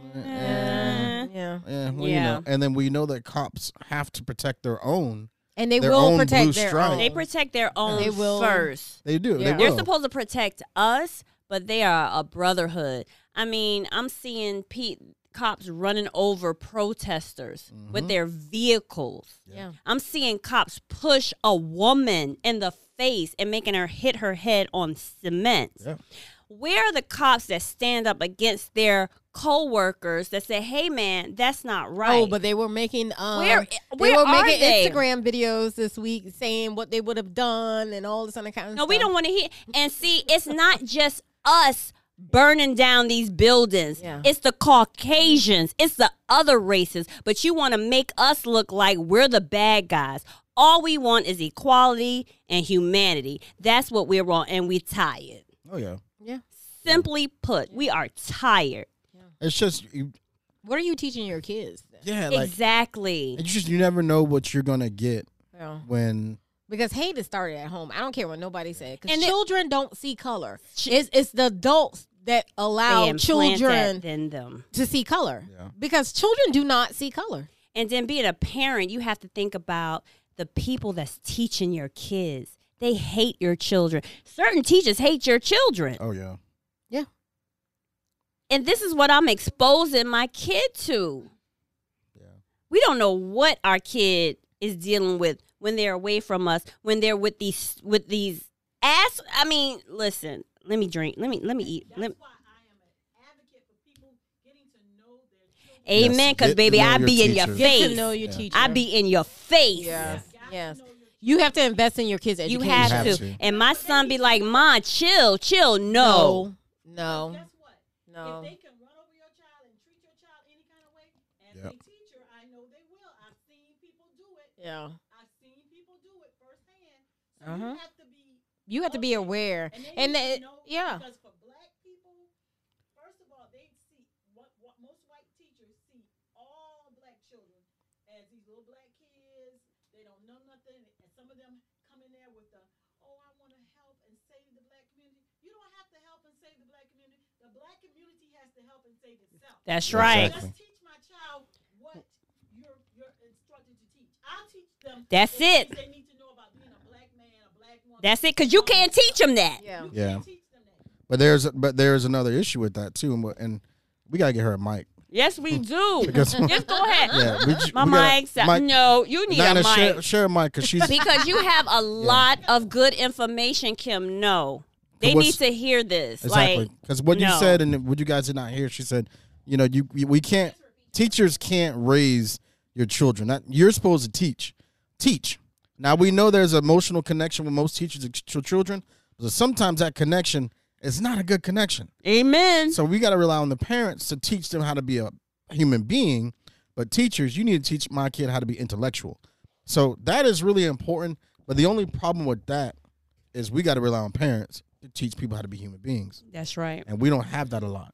Yeah. Well, you Yeah. know, and then we know that cops have to protect their own. And they Their will own blue protect their stripe. own. They protect their own They will- first. They do. Yeah. They They're will. supposed to protect us, but they are a brotherhood. I mean, I'm seeing cops running over protesters with their vehicles. Yeah. I'm seeing cops push a woman in the face and making her hit her head on cement. Yeah. Where are the cops that stand up against their co-workers that say, hey, man, that's not right? Oh, but they were making Where they were are making they? Instagram videos this week saying what they would have done and all this other kind of No, stuff. we don't want to hear. And see, it's not just us burning down these buildings. Yeah. It's the Caucasians. It's the other races. But you want to make us look like we're the bad guys. All we want is equality and humanity. That's what we're on, and we're tired. Oh yeah. Yeah. Simply put, we are tired. It's just What are you teaching your kids? Exactly. you never know what you're gonna get Yeah. when. Because hate is started at home. I don't care what nobody said. Because And children don't see color. It's the adults that They allow implant children that in them. to see color. Yeah. Because children do not see color. And then being a parent, you have to think about the people that's teaching your kids. They hate your children. Certain teachers hate your children. Oh yeah. Yeah. And this is what I'm exposing my kid to. Yeah. We don't know what our kid is dealing with when they're away from us, when they're with these ass. I mean, listen, let me drink. Let me eat. That's why I am an advocate for people getting to know their children. Amen. Yes, Because get to baby, know I your be in your teachers. Get to face. know your Yeah. teacher. I be in your face. Yes. Got Yes. to know your You have to invest in your kids' You education. have, have to. to. And my son be like, "Ma, chill. No. No. Guess what? No. If they can run over your child and treat your child any kind of way, as Yep. a teacher, I know they will. I've seen people do it. Yeah. I've seen people do it firsthand. So Uh-huh. you have to be. You have to be aware. And, they And need to that- know, yeah. Because for black people, first of all, they see what most white teachers see all black children as these little black kids. They don't know nothing, and some of them come in there with the, "Oh, I want to help and save the black community." You don't have to help and save the black community. The black community has to help and save itself. That's Yeah, right. exactly. Just teach my child what you're instructed to teach. I'll teach them. That's the things it. They need to know about being a black man, a black woman. That's it. Because you can't teach them that. Yeah. You Yeah. can't teach them that. But there's another issue with that too, and we gotta get her a mic. Yes, we do. Because- Just go ahead. Yeah, My we gotta- mic's out. Mike- No, you need Nana, a mic. share a mic because she's Because you have a lot of good information, Kim. No. They What's- need to hear this. exactly Like, because what you no. said and what you guys did not hear. She said, we can't. Teachers can't raise your children. You're supposed to teach. Teach. Now we know there's an emotional connection with most teachers and children, but sometimes that connection is not a good connection. amen. So we got to rely on the parents to teach them how to be a human being. But teachers, you need to teach my kid how to be intellectual. So that is really important. But the only problem with that is we got to rely on parents to teach people how to be human beings. That's right. And we don't have that a lot.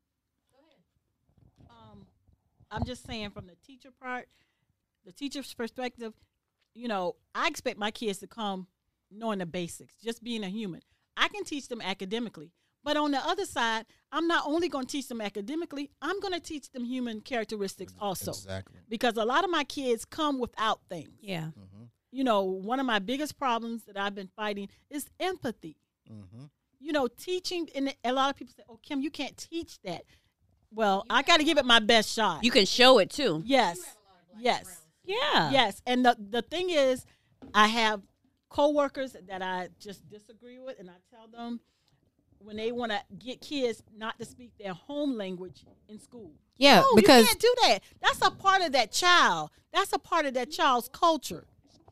I'm just saying from the teacher part, the teacher's perspective, I expect my kids to come knowing the basics, just being a human. I can teach them academically. But on the other side, I'm not only going to teach them academically, I'm going to teach them human characteristics also. Exactly. Because a lot of my kids come without things. Yeah. One of my biggest problems that I've been fighting is empathy. Teaching, and a lot of people say, "Oh, Kim, you can't teach that." Well, I got to give it my best shot. You can show it too. Yes. Yes. Yeah. Yes. And the thing is, I have coworkers that I just disagree with, and I tell them when they want to get kids not to speak their home language in school. Yeah, No, because you can't do that. That's a part of that child. That's a part of that child's culture.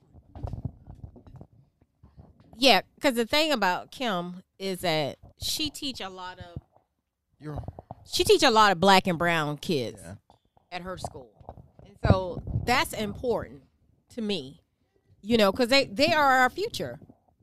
yeah, because the thing about Kim is that she teach a lot of black and brown kids Yeah. at her school, and so that's important to me, because they are our future.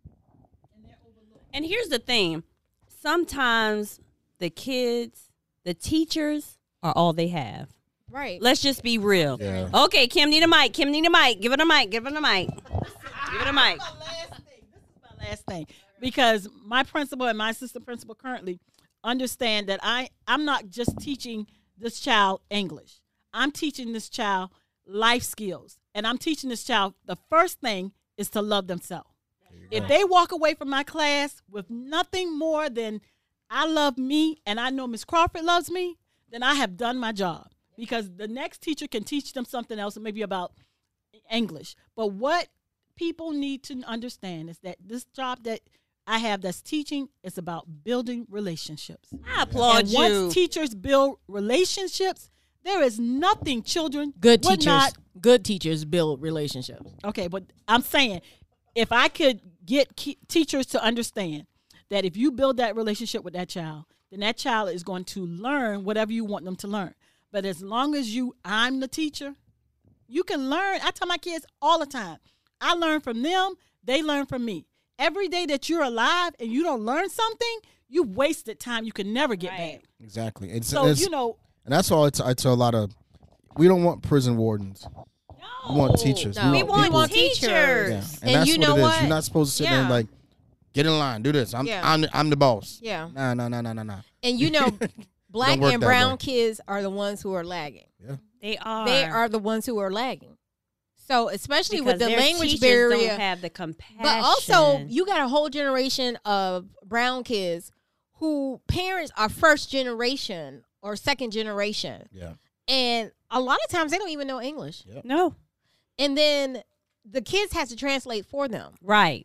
And here's the thing. Sometimes the kids, the teachers are all they have. Right. Let's just be real. Yeah. Okay, Kim need a mic. Kim need a mic. Give it a mic. Give it a mic. Give it a mic. This is my last thing. Because my principal and my assistant principal currently understand that I'm not just teaching this child English. I'm teaching this child life skills. And I'm teaching this child the first thing is to love themselves. If they walk away from my class with nothing more than I love me and I know Miss Crawford loves me, then I have done my job. Because the next teacher can teach them something else, maybe about English. But what people need to understand is that this job that I have that's teaching is about building relationships. I applaud And you. once teachers build relationships, there is nothing children Good would teachers. not. Good teachers build relationships. Okay, but I'm saying if I could get teachers to understand that if you build that relationship with that child, then that child is going to learn whatever you want them to learn. But as long as I'm the teacher, you can learn. I tell my kids all the time, I learn from them, they learn from me. Every day that you're alive and you don't learn something, you wasted time you can never get back. Exactly. So, and that's all I tell a lot of. We don't want prison wardens. We want teachers. No. We want people. teachers. Yeah. And And that's you what know it is. what? You're not supposed to sit there and Yeah. like, get in line, do this. Yeah. I'm the boss. Yeah. Nah. And you know, black work and that brown way. kids are the ones who are lagging. They are. They are the ones who are lagging. So especially Because with the their language teachers barrier, don't have the compassion. but also you got a whole generation of brown kids who parents are first generation or second generation, Yeah. and a lot of times they don't even know English, no. and then the kids have to translate for them, Right.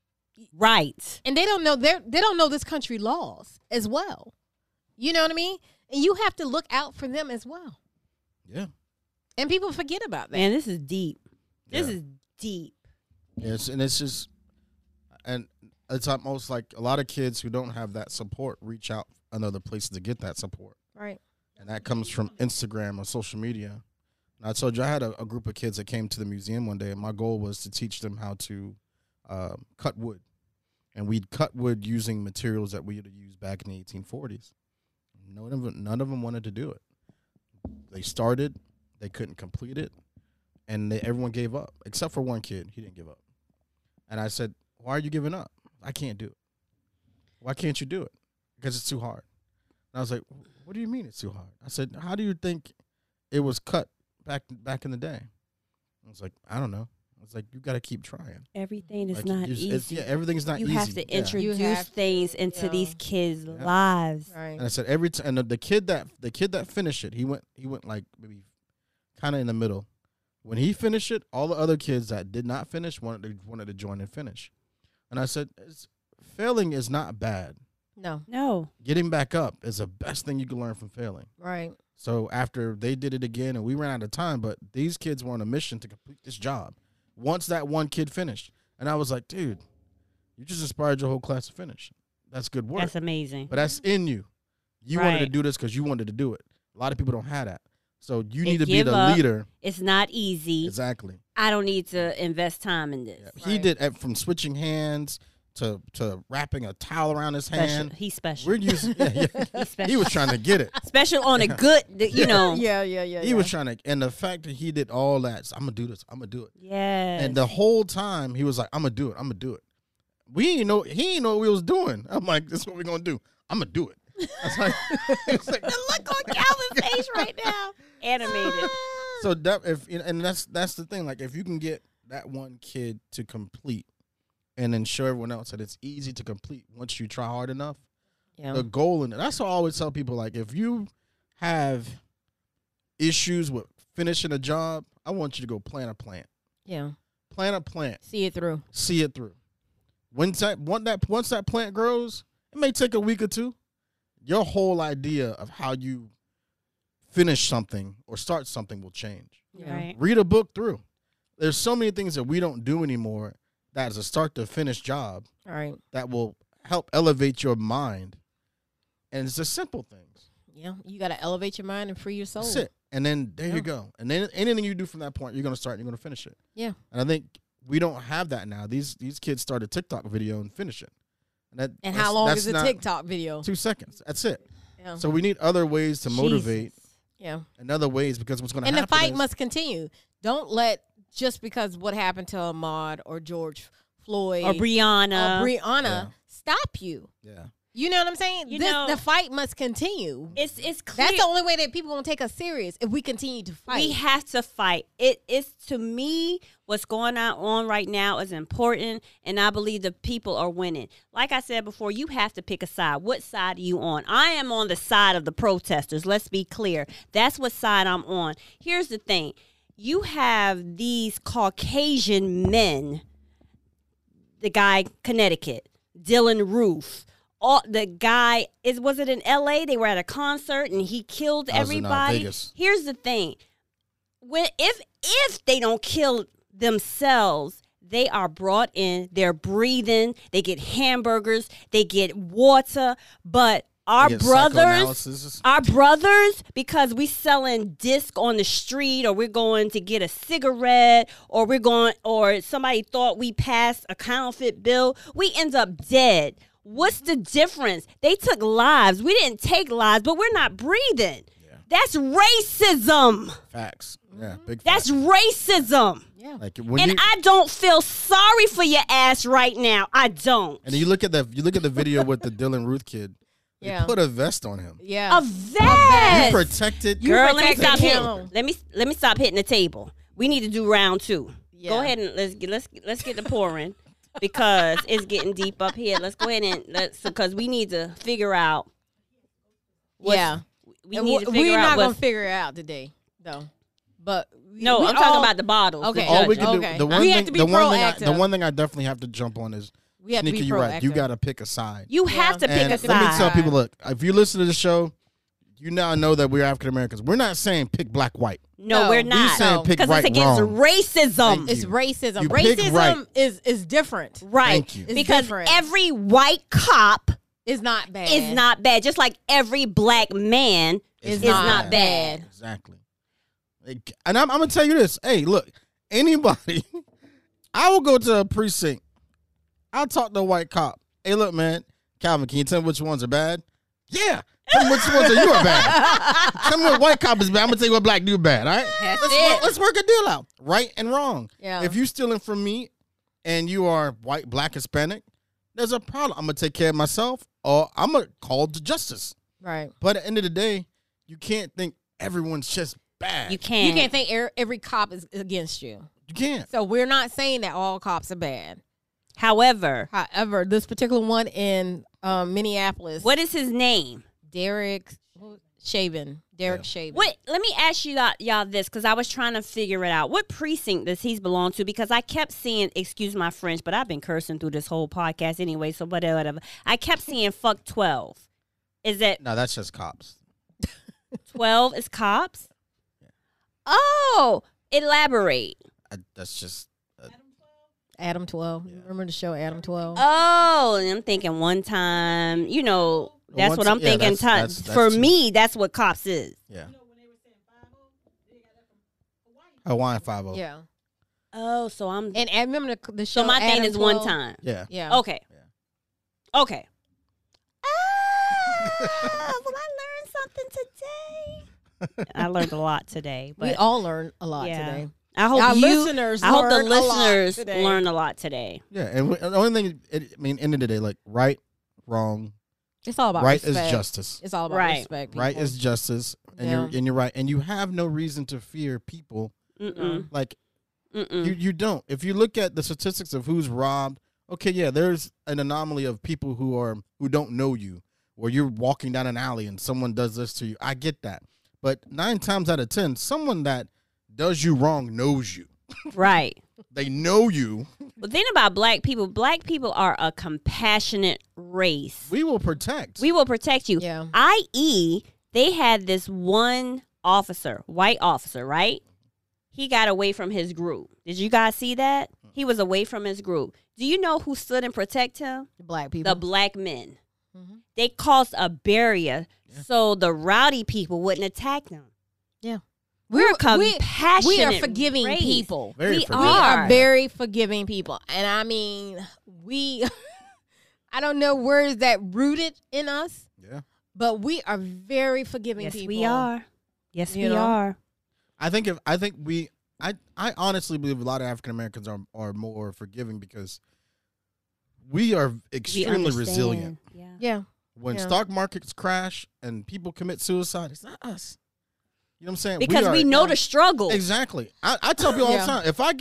Right. and they don't know this country laws as well. You know what I mean? And you have to look out for them as well. Yeah. And people forget about that. Man, this is deep. This Yeah. is deep. Yes, and it's just, and it's almost like a lot of kids who don't have that support reach out another places to get that support, Right. and that comes from Instagram or social media. And I told you I had a group of kids that came to the museum one day, and my goal was to teach them how to cut wood, and we'd cut wood using materials that we had used back in the 1840s. None of them wanted to do it. They started, they couldn't complete it, and everyone gave up except for one kid. He didn't give up. And I said, "Why are you giving up?" "I can't do it." "Why can't you do it?" "Because it's too hard." And I was like, "What do you mean it's too hard?" I said, "How do you think it was cut back in the day?" I was like, "I don't know." I was like, "You got to keep trying." Everything is Like, not it's- easy. everything's not you easy. have to Yeah. introduce have to, things into yeah. these kids' lives. Right. And I said and the kid that finished it, he went like maybe kind of in the middle. When he finished it, all the other kids that did not finish wanted to join and finish. And I said, failing is not bad. No. No. Getting back up is the best thing you can learn from failing. Right. So after they did it again, and we ran out of time, but these kids were on a mission to complete this job. Once that one kid finished, and I was like, dude, you just inspired your whole class to finish. That's good work. That's amazing. But that's in you. You wanted to Right. do this because you wanted to do it. A lot of people don't have that. So you They need to be give the up. leader. It's not easy. Exactly. I don't need to invest time in this. Yeah. He Right. did from switching hands to wrapping a towel around his Special. hand. He's special. We're using. He's special. He was trying to get it. Special on a good, you know. Yeah. He was trying to, and the fact that he did all that, so I'm gonna do this. I'm gonna do it. Yes. And the whole time he was like, I'm gonna do it. I'm gonna do it. He didn't know what we was doing. I'm like, this is what we're gonna do. I'm gonna do it. I was like, it was like, the look on Calvin's face right now. Animated. so that and that's the thing. Like if you can get that one kid to complete, and then show everyone else that it's easy to complete once you try hard enough. Yeah. The goal, and that's what I always tell people. Like if you have issues with finishing a job, I want you to go plant a plant. Yeah. Plant a plant. See it through. See it through. Once that plant grows, it may take a week or two. Your whole idea of how you finish something or start something will change. Yeah. Right. Read a book through. There's so many things that we don't do anymore that is a start to finish job All right. that will help elevate your mind. And it's the simple things. Yeah. You got to elevate your mind and free your soul. That's it. And then there Yeah. you go. And then anything you do from that point, you're going to start and you're going to finish it. Yeah. And I think we don't have that now. These kids start a TikTok video and finish it. And how long that's is the not TikTok video? 2 seconds. That's it. Yeah. So we need other ways to motivate. Jesus. Yeah. in other ways because what's going to And happen the fight is, must continue. Don't let just because what happened to Ahmaud or George Floyd Or Brianna. Yeah. stop you. Yeah. You know what I'm saying? You know- the fight must continue. It's clear. That's the only way that people gonna take us serious if we continue to fight. We have to fight. It is, to me, what's going on right now is important, and I believe the people are winning. Like I said before, you have to pick a side. What side are you on? I am on the side of the protesters. Let's be clear. That's what side I'm on. Here's the thing. You have these Caucasian men, the guy, Connecticut, Dylan Roof. The guy was it in L.A.? They were at a concert and he killed That was in, everybody. Vegas. Here's the thing: if they don't kill themselves, they are brought in. They're breathing. They get hamburgers. They get water. But our They get brothers, psychoanalysis. because we selling disc on the street, or we're going to get a cigarette, or somebody thought we passed a counterfeit bill, we end up dead. What's the difference? They took lives. We didn't take lives, but we're not breathing. Yeah. That's racism. Facts. Yeah, big That's facts. racism. yeah. Like when And you I don't feel sorry for your ass right now. I don't. and you look at the video with the Dylan Ruth kid. Yeah. They put a vest on him. Yeah. A vest. You protected. Girl, let me protected stop him. hitting. Let me stop hitting the table. We need to do round 2. Yeah. Go ahead and let's get the pouring because it's getting deep up here. Let's go ahead and because we need to figure out. Yeah. We And need to we're figure not out gonna what's. figure it out today, though. But No, we I'm talking all- about the bottles. Okay. the All we judges. can Okay. do. The one We thing. have to be the one thing. proactive. The one thing I definitely have to jump on is. We have to Sneaker, be you're right. You proactive. got to pick a side. You have to pick And a let side. me tell people: look, if you listen to the show, you now know that we're African Americans. We're not saying pick black, white. No, No, we're we not. saying pick Because right, it's against wrong. racism. Thank It's you. racism. You pick Racism right. is different. Right. Thank you. It's Because different. every white cop It's not bad. is not bad. Just like every black man It's is not bad. Exactly. And I'm gonna tell you this. Hey, look, anybody, I will go to a precinct. I'll talk to a white cop. Hey, look, man, Calvin, can you tell me which ones are bad? Yeah. Tell me which ones are you are bad. Tell me what white cop is bad. I'm gonna tell you what black dude bad. All right. That's Let's work a deal out. Right and wrong. Yeah. If you stealing from me, and you are white, black, Hispanic, there's a problem. I'm gonna take care of myself, or I'm gonna call to justice. Right. But at the end of the day, you can't think everyone's just bad. You can't. You can't think every cop is against you. You can't. So we're not saying that all cops are bad. However, However, this particular one in Minneapolis, what is his name? Derek Chauvin. Derek Yeah. Chauvin. What? Let me ask you y'all this, because I was trying to figure it out. What precinct does he belong to? Because I kept seeing, excuse my French, but I've been cursing through this whole podcast anyway, so whatever. I kept seeing fuck 12. Is that No, that's just cops. 12 is cops? Oh, elaborate. That's just. Adam 12. You remember the show Adam 12? Oh, and I'm thinking one time, that's what I'm thinking. that's For too- me, that's what cops is. Yeah. You know, when they were saying 5-0, they got that from Hawaii. Hawaiian 5-0. Yeah. Oh, so I'm. And I remember the show So my thing Adam is one 12? time. Yeah. Yeah. Okay. Okay. Well, I learned something today. I learned a lot today. But We all learned a lot yeah. today. I hope Our you. listeners I hope the learned a lot listeners today. learned a lot today. Yeah. And the only thing, end of the day, like right, wrong, It's all about right respect. is justice. It's all about Right. respect. Right people. is justice, and Yeah. you're right, and you have no reason to fear people. Mm-mm. Like Mm-mm. you don't. If you look at the statistics of who's robbed, okay, yeah, there's an anomaly of people who don't know you, where you're walking down an alley and someone does this to you. I get that, but 9 times out of 10, someone that does you wrong knows you. Right. They know you. But then about black people are a compassionate race. We will protect. We will protect you. Yeah. I.e., they had this one officer, white officer, right? He got away from his group. Did you guys see that? He was away from his group. Do you know who stood and protect him? Black people. The black men. Mhm. They caused a barrier so the rowdy people wouldn't attack them. Yeah. We're compassionate. We are forgiving race. people. Very we forgiving. We are are very forgiving people. And I mean, I don't know where is that rooted in us, Yeah. but we are very forgiving Yes, people. we are. Yes, You we know? are. I honestly believe a lot of African Americans are more forgiving because we are We extremely understand. resilient. Yeah. Yeah. When Yeah. stock markets crash and people commit suicide, it's not us. You know what I'm saying? Because we know the struggle. Exactly. I tell people all Yeah. the time, if I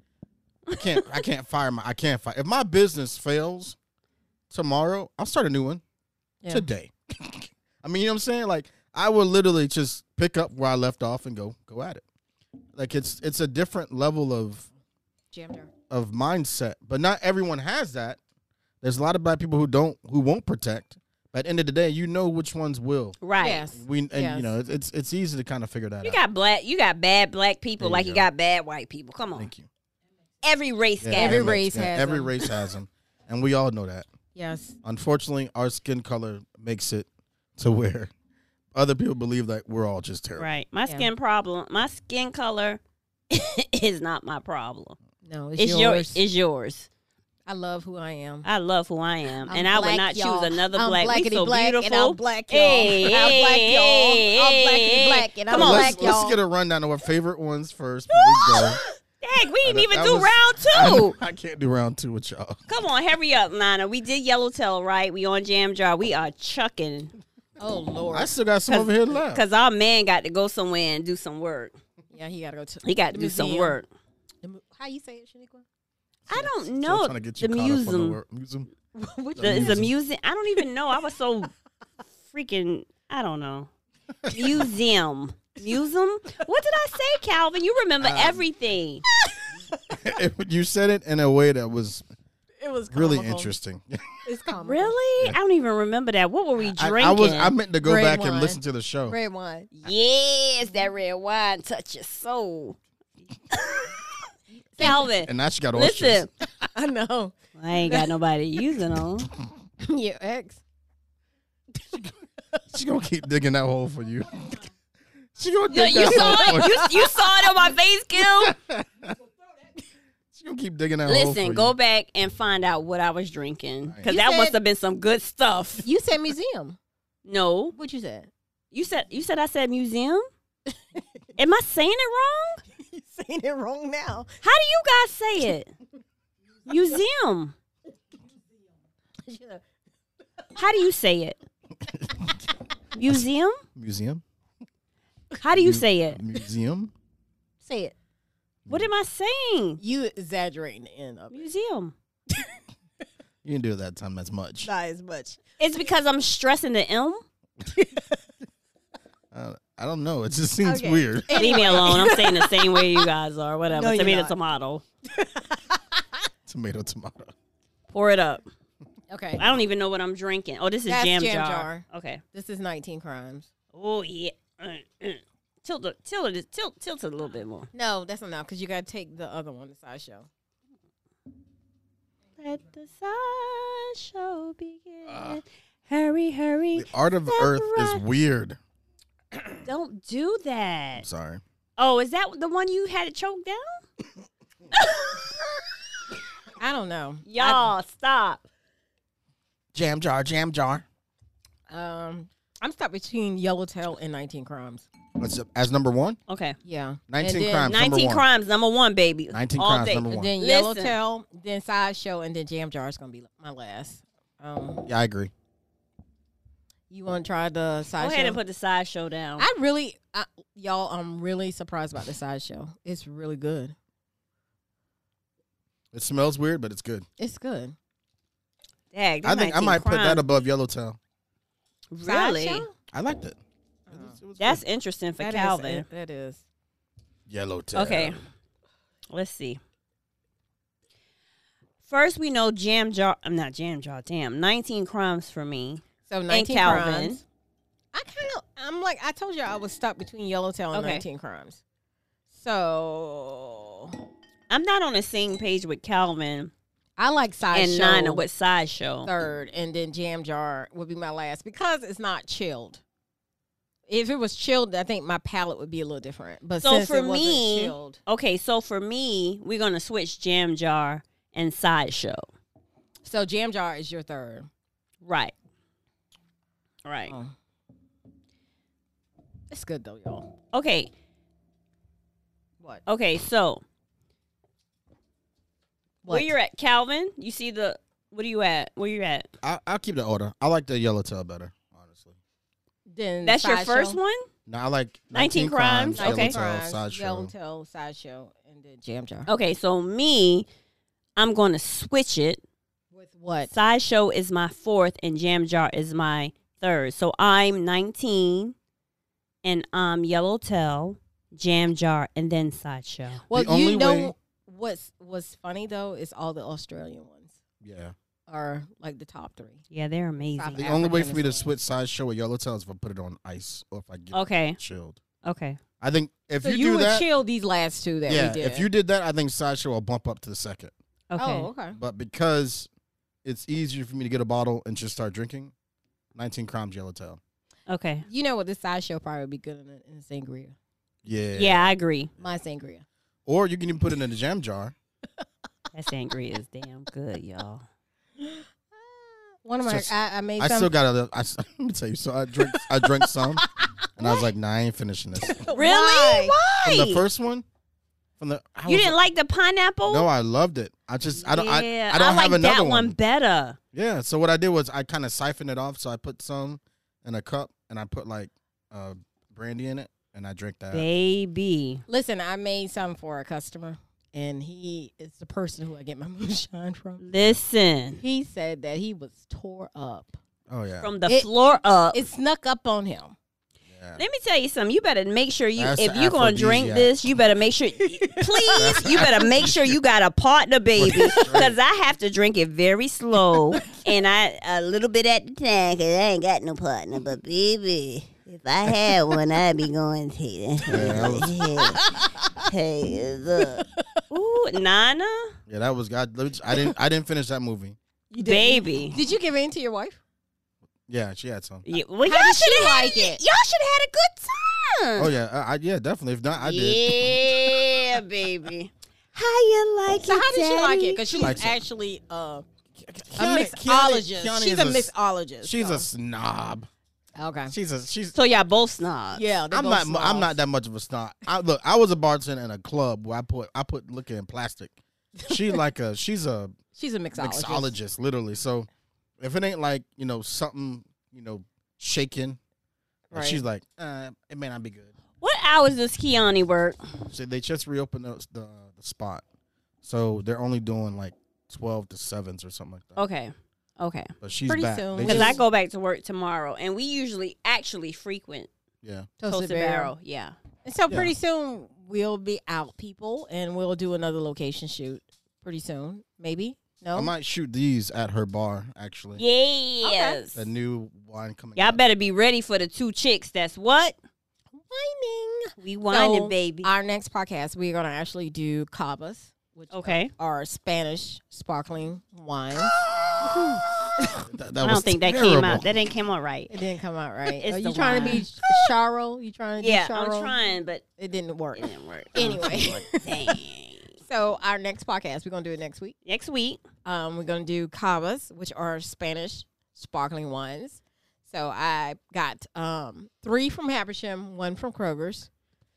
can't fire if my business fails tomorrow, I'll start a new one Yeah. today. I mean, you know what I'm saying? Like I will literally just pick up where I left off and go at it. Like it's a different level of Jam jar. mindset, but not everyone has that. There's a lot of black people who won't protect. But at the end of the day, you know which ones will. Right. Yes. You Yes. know it's easy to kind of figure that You out. got bad black people There like you you go. got bad white people. Come on. Thank you. Every race Yeah, got Every it. that race makes- has every them. race has them, and we all know that. Yes. Unfortunately, our skin color makes it to where other people believe that we're all just terrible. Right. My skin color is not my problem. No, It's yours. It's yours. I love who I am. I love who I am, I'm and I would black, not y'all. choose another I'm black. We blackity so black, beautiful. and I'm black, y'all. Hey, I'm black, y'all. hey, I'm hey, blackity black, and I'm Come on. black, y'all. Let's get a rundown of our favorite ones first. Before we go. Dang, we didn't even That do was- round 2. I can't do round 2 with y'all. Come on, hurry up, Nana. We did Yellowtail, right? We on Jam Jar. We are chucking Oh Lord. I still got some over here left. because our man got to go somewhere and do some work. Yeah, he gotta go to. He got to the do some museum. work. How you say it, Shaniqua? I don't Still know. trying to get you The caught up on the museum. word- museum. Which Is a museum? I don't even know. I was so freaking. I don't know. Museum. Museum. What did I say, Calvin? You remember everything. You said it in a way that was It was really comical. interesting. It's comical. Really? I don't even remember that. What were we drinking? I meant to go Red back wine. and listen to the show. Red wine. Yes, that red wine touch your soul. Calvin, And now she got oysters. listen. I know. I ain't got nobody to use it on. Your ex. She gonna keep digging that hole for you. She gonna You, dig you that saw hole for you. it. You saw it on my face, Gil. She gonna keep digging that hole for Listen, you. go back and find out what I was drinking because You that said- must have been some good stuff. You said museum. No, What you said? you said I said museum. Am I saying it wrong? You saying it wrong now. How do you guys say it? Museum. How do you say it? Museum? Museum. How do you say it? Museum. Say it. What am I saying? You exaggerating the end of it. Museum. You didn't do it that time as much. Not as much. It's because I'm stressing the M. I don't know. It just seems Okay. weird. Leave me alone. I'm saying the same way you guys are. Whatever. No, you're Tomato, not. tomato. Tomato, tomato. Pour it up. Okay. I don't even know what I'm drinking. Oh, this is That's jam, Jam jar. Jar. Okay. This is 19 Crimes. Oh yeah. Tilt it a little bit more. No, that's not because you got to take the other one, the sideshow. Let the sideshow begin. Hurry, hurry. The art of Step Earth is right- weird. Don't do that. I'm sorry. Oh, is that the one you had to choke down? I don't know. Y'all, stop. Jam jar, jam jar. I'm stuck between Yellowtail and 19 Crimes. As number 1? Okay. Yeah. 19 And then- Crimes. number 19 one. crimes, number 1, baby. 19 All Crimes, day. number And 1. then Listen. Yellowtail, then Sideshow, and then Jam Jar is going to be my last. Yeah, I agree. You want to try the Go Sideshow? ahead and put the sideshow down. Y'all, I'm really surprised about the Sideshow. It's really good. It smells weird, but it's good. It's good. Dang, I think I 19 might put that crimes. above Yellowtail. Really? Sideshow? I liked it. It was That's good. interesting for That Calvin. is. That is. Yellowtail. Okay. Let's see. First, we know Jam Jar. I'm not Jam Jar. Damn. 19 crimes for me. So 19 Calvin. Crimes. I'm like, I told you I was stuck between Yellowtail and Okay. 19 Crimes. So I'm not on the same page with Calvin I like Sideshow. and Nina with sideshow. third, and then Jam Jar would be my last because it's not chilled. If it was chilled, I think my palate would be a little different. But So since for it wasn't me, chilled, okay, so for me, we're gonna switch Jam Jar and sideshow. so Jam Jar is your third. Right. Right. Oh. It's good though, y'all. Okay. What? Okay, so where What? you're at, Calvin? You see the what are you at? Where you at? I'll keep the order. I like the Yellowtail better, honestly. Then That's your Sideshow. first one? No, I like 19 Crimes, okay. Yellowtail, Crimes, Sideshow. Yellowtail, Sideshow, and then Jam Jar. Okay, so me, I'm gonna switch it. With what? Sideshow is my fourth and Jam Jar is my third. So I'm 19 and I'm Yellowtail, Jam Jar, and then Sideshow. Well, The only you know way- what's funny though is all the Australian ones Yeah. are like the top 3. Yeah, they're amazing. South The only way for me to African switch Sideshow or Yellowtail is if I put it on ice or if I get Okay. it chilled. Okay. I think if So you you do would that, chill these last two that yeah, we did. if you did that, I think Sideshow will bump up to the second. Okay. Oh, okay. But because it's easier for me to get a bottle and just start drinking, 19 Crimes Yellowtail. Okay. You know what? This Sideshow probably would be good in a sangria. Yeah. Yeah, I agree. My sangria. Or you can even put it in a jam jar. That sangria is damn good, y'all. One of my, Just- I made I some. still got a. Let me tell you. So I drank some, and I was like, nah, I ain't finishing this. Really? Why? Why? From the first one, I You was didn't like the pineapple? No, I loved it. I just I don't Yeah, I don't like have another that one better. Yeah. So what I did was I kind of siphoned it off. So I put some in a cup, and I put like brandy in it, and I drank that. Baby. Listen, I made some for a customer, and he is the person who I get my moonshine from. Listen. He said that he was tore up. Oh yeah. From the It- floor up. It snuck up on him. yeah. Let me tell you something. You better make sure That's if an you're going to drink aphrodisiac. this, you better make sure, please, you better make sure you got a partner, baby. Because I have to drink it very slow and a little bit at the time because I ain't got no partner. But, baby, if I had one, I'd be going to hey, look. Ooh, Nana? Yeah, that was God. I didn't finish that movie. You did- Baby. Did you give in to your wife? Yeah, she had some. Yeah, well, How y'all did she should have like it? Y'all should have had a good time. Oh yeah, yeah, definitely. If not, I did. Yeah, baby. How you like So it, how did she like Daddy? it? Because she's Likes it. actually a Keanu- mixologist. Keanu She's is a mixologist. She's so. a snob. Okay. She's. So y'all both snobs. Yeah, they I'm both not. I'm snobs. not that much of a snob. Look, I was a bartender in a club where I put liquor in plastic. She's a She's a mixologist. mixologist, literally. So if it ain't like something shaking, Right. she's like, it may not be good. What hours does Keanu work? So they just reopened the spot, so they're only doing like 12 to 7s or something like that. Okay. But she's Pretty back. soon. They Because just- I go back to work tomorrow, and we usually actually frequent Yeah. Toasted Barrel. Yeah. And so Yeah. pretty soon we'll be out, people, and we'll do another location shoot pretty soon. Maybe? No? I might shoot these at her bar, actually. Yes. The new wine coming Y'all out. better be ready for the two chicks. That's what? Whining. We whining, So, baby. Our next podcast, we're going to actually do cavas, which Okay. are Spanish sparkling wines. That I was don't think that terrible. came out. That didn't come out right. It didn't come out right. It's Are the you trying to be wine. Charo? You trying to Yeah, do Charo? I'm trying, but It didn't work. it didn't work. Anyway. Dang. So our next podcast, we're going to do it next week. Next week. We're going to do cavas, which are Spanish sparkling wines. So I got 3 from Habersham, 1 from Kroger's.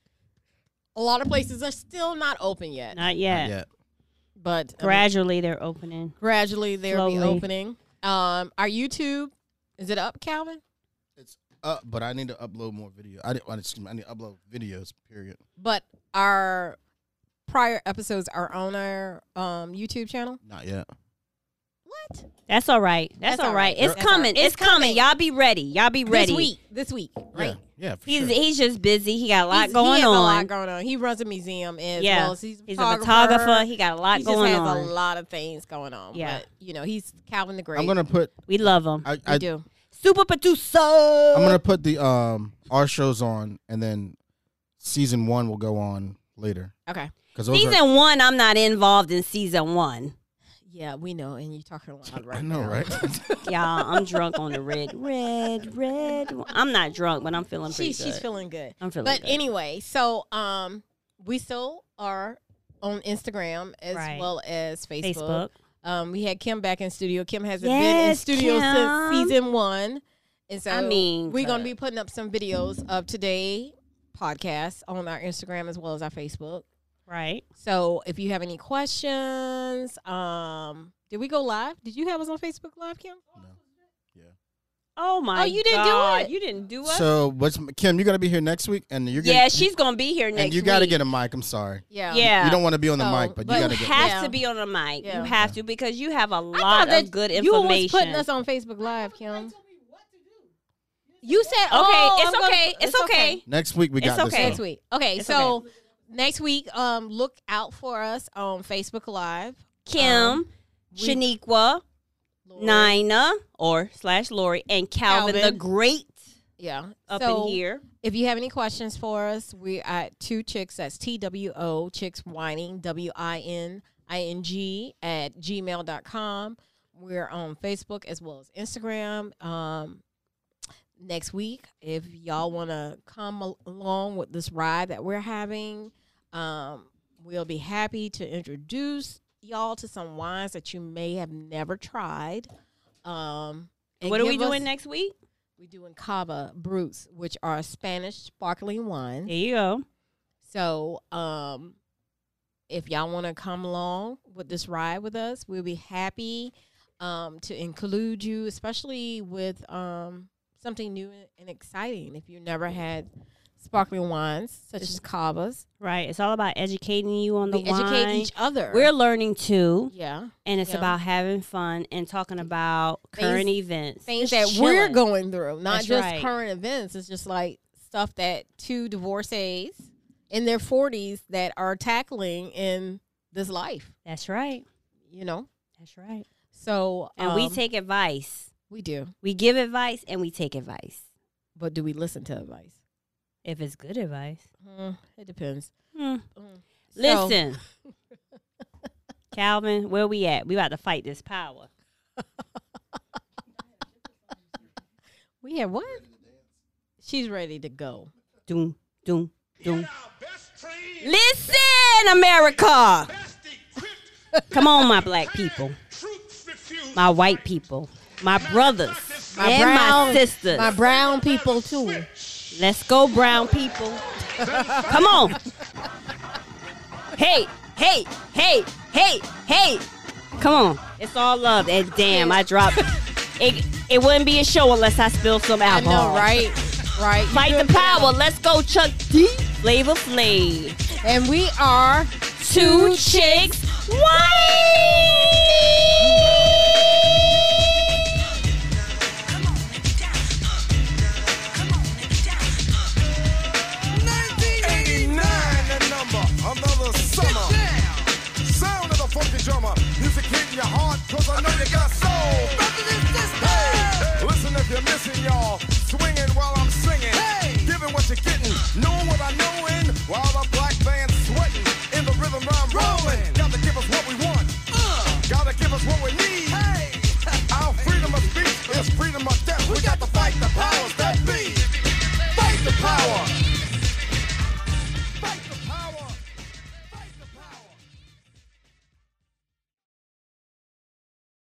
A lot of places are still not open yet, Not yet. Yeah. but Gradually, they're opening. gradually they'll be Slowly. opening. Our YouTube, is it up, Calvin? It's up, but I need to upload more video. I need to upload videos, period. But our prior episodes are on our YouTube channel. Not yet. What? That's all right. That's all right. It's That's coming. all right. It's coming. Y'all be ready. Y'all be ready. This week, right? Yeah, for He's sure. he's just busy. He got a lot He going has on. a lot going on. He runs a museum as Yeah. well as he's He's a photographer. He got a lot He going just has on. a lot of things going on. Yeah. But, he's Calvin the Great. I'm gonna put. We love him. We do. Super producer. I'm gonna put the our shows on, and then season 1 will go on later. Okay. Because Season 1, I'm not involved in season 1. Yeah, we know. And you're talking loud right I know, now. right? Y'all, I'm drunk on the red. I'm not drunk, but I'm feeling pretty She's good. feeling good. I'm feeling But good. anyway, so we still are on Instagram as Right. well as Facebook. We had Kim back in studio. Kim hasn't been in Yes, studio Kim. since season 1. And so I mean, we're going to be putting up some videos of today podcast on our Instagram as well as our Facebook. right. So if you have any questions, did we go live? Did you have us on Facebook Live, Kim? No. Yeah. Oh my! you didn't do God. it? You didn't do us. So what's Kim? You gotta be here next week, and you're Yeah, she's gonna be here next and you week. gotta get a mic. I'm sorry. Yeah. Yeah. You don't want to be on the So, mic, but but you You gotta get. have Yeah. to be on the mic. Yeah. You have to because you have a I lot thought that of good you information. was putting us on Facebook Live, Kim. told me what to do. You said, Okay, oh, it's I'm gonna- okay. It's okay. Next week we It's got this. okay. though. Next week. Okay, It's so next week, look out for us on Facebook Live. Kim, we- Shaniqua, Lori. Nina or / Lori, and Calvin, the Calvin. Great Yeah. up So, in here. If you have any questions for us, we're at Two Chicks. That's TWO Chicks Whining WINING at gmail.com. We're on Facebook as well as Instagram. Next week, if y'all want to come along with this ride that we're having, we'll be happy to introduce y'all to some wines that you may have never tried. And What are we give us- doing next week? We're doing Cava Brutes, which are Spanish sparkling wine. There you go. So, if y'all want to come along with this ride with us, we'll be happy to include you, especially with something new and exciting. If you never had sparkling wines such as Cavas, Right. It's all about educating you on the we educate wine. each other. We're learning too, yeah, and it's Yeah. about having fun and talking about current events. things Just that we're chilling. going through, not That's just right. current events. It's just like stuff that two divorcees in their 40s that are tackling in this life. That's right. You know, That's right. so And we take advice. we do, We give advice and we take advice. but do we listen to advice? If it's good advice. It depends. Hmm. So- Listen, Calvin, where we at? We about to fight this power. We have what? She's ready to go. Doom, doom, doom. Listen, America. Come on, my black people, my white people, my brothers, and my sisters. My brown people too. Let's go, brown people. Come on. Hey, hey, hey, hey, hey. Come on. It's all love. And damn, I dropped it. It wouldn't be a show unless I spilled some I alcohol. know, right? Right. You Fight good the for that. power. Let's go, Chuck D. Flavor Flav. And we are Two chicks. Another summer. Sound of the funky drummer. Music hitting your heart, cause I know you got soul. Hey, listen if you're missing, y'all. Swinging while I'm singing. Giving what you're getting. Knowing what I know in. While the black band's sweating. In the rhythm I'm rolling. Gotta give us what we want. Gotta give us what we need.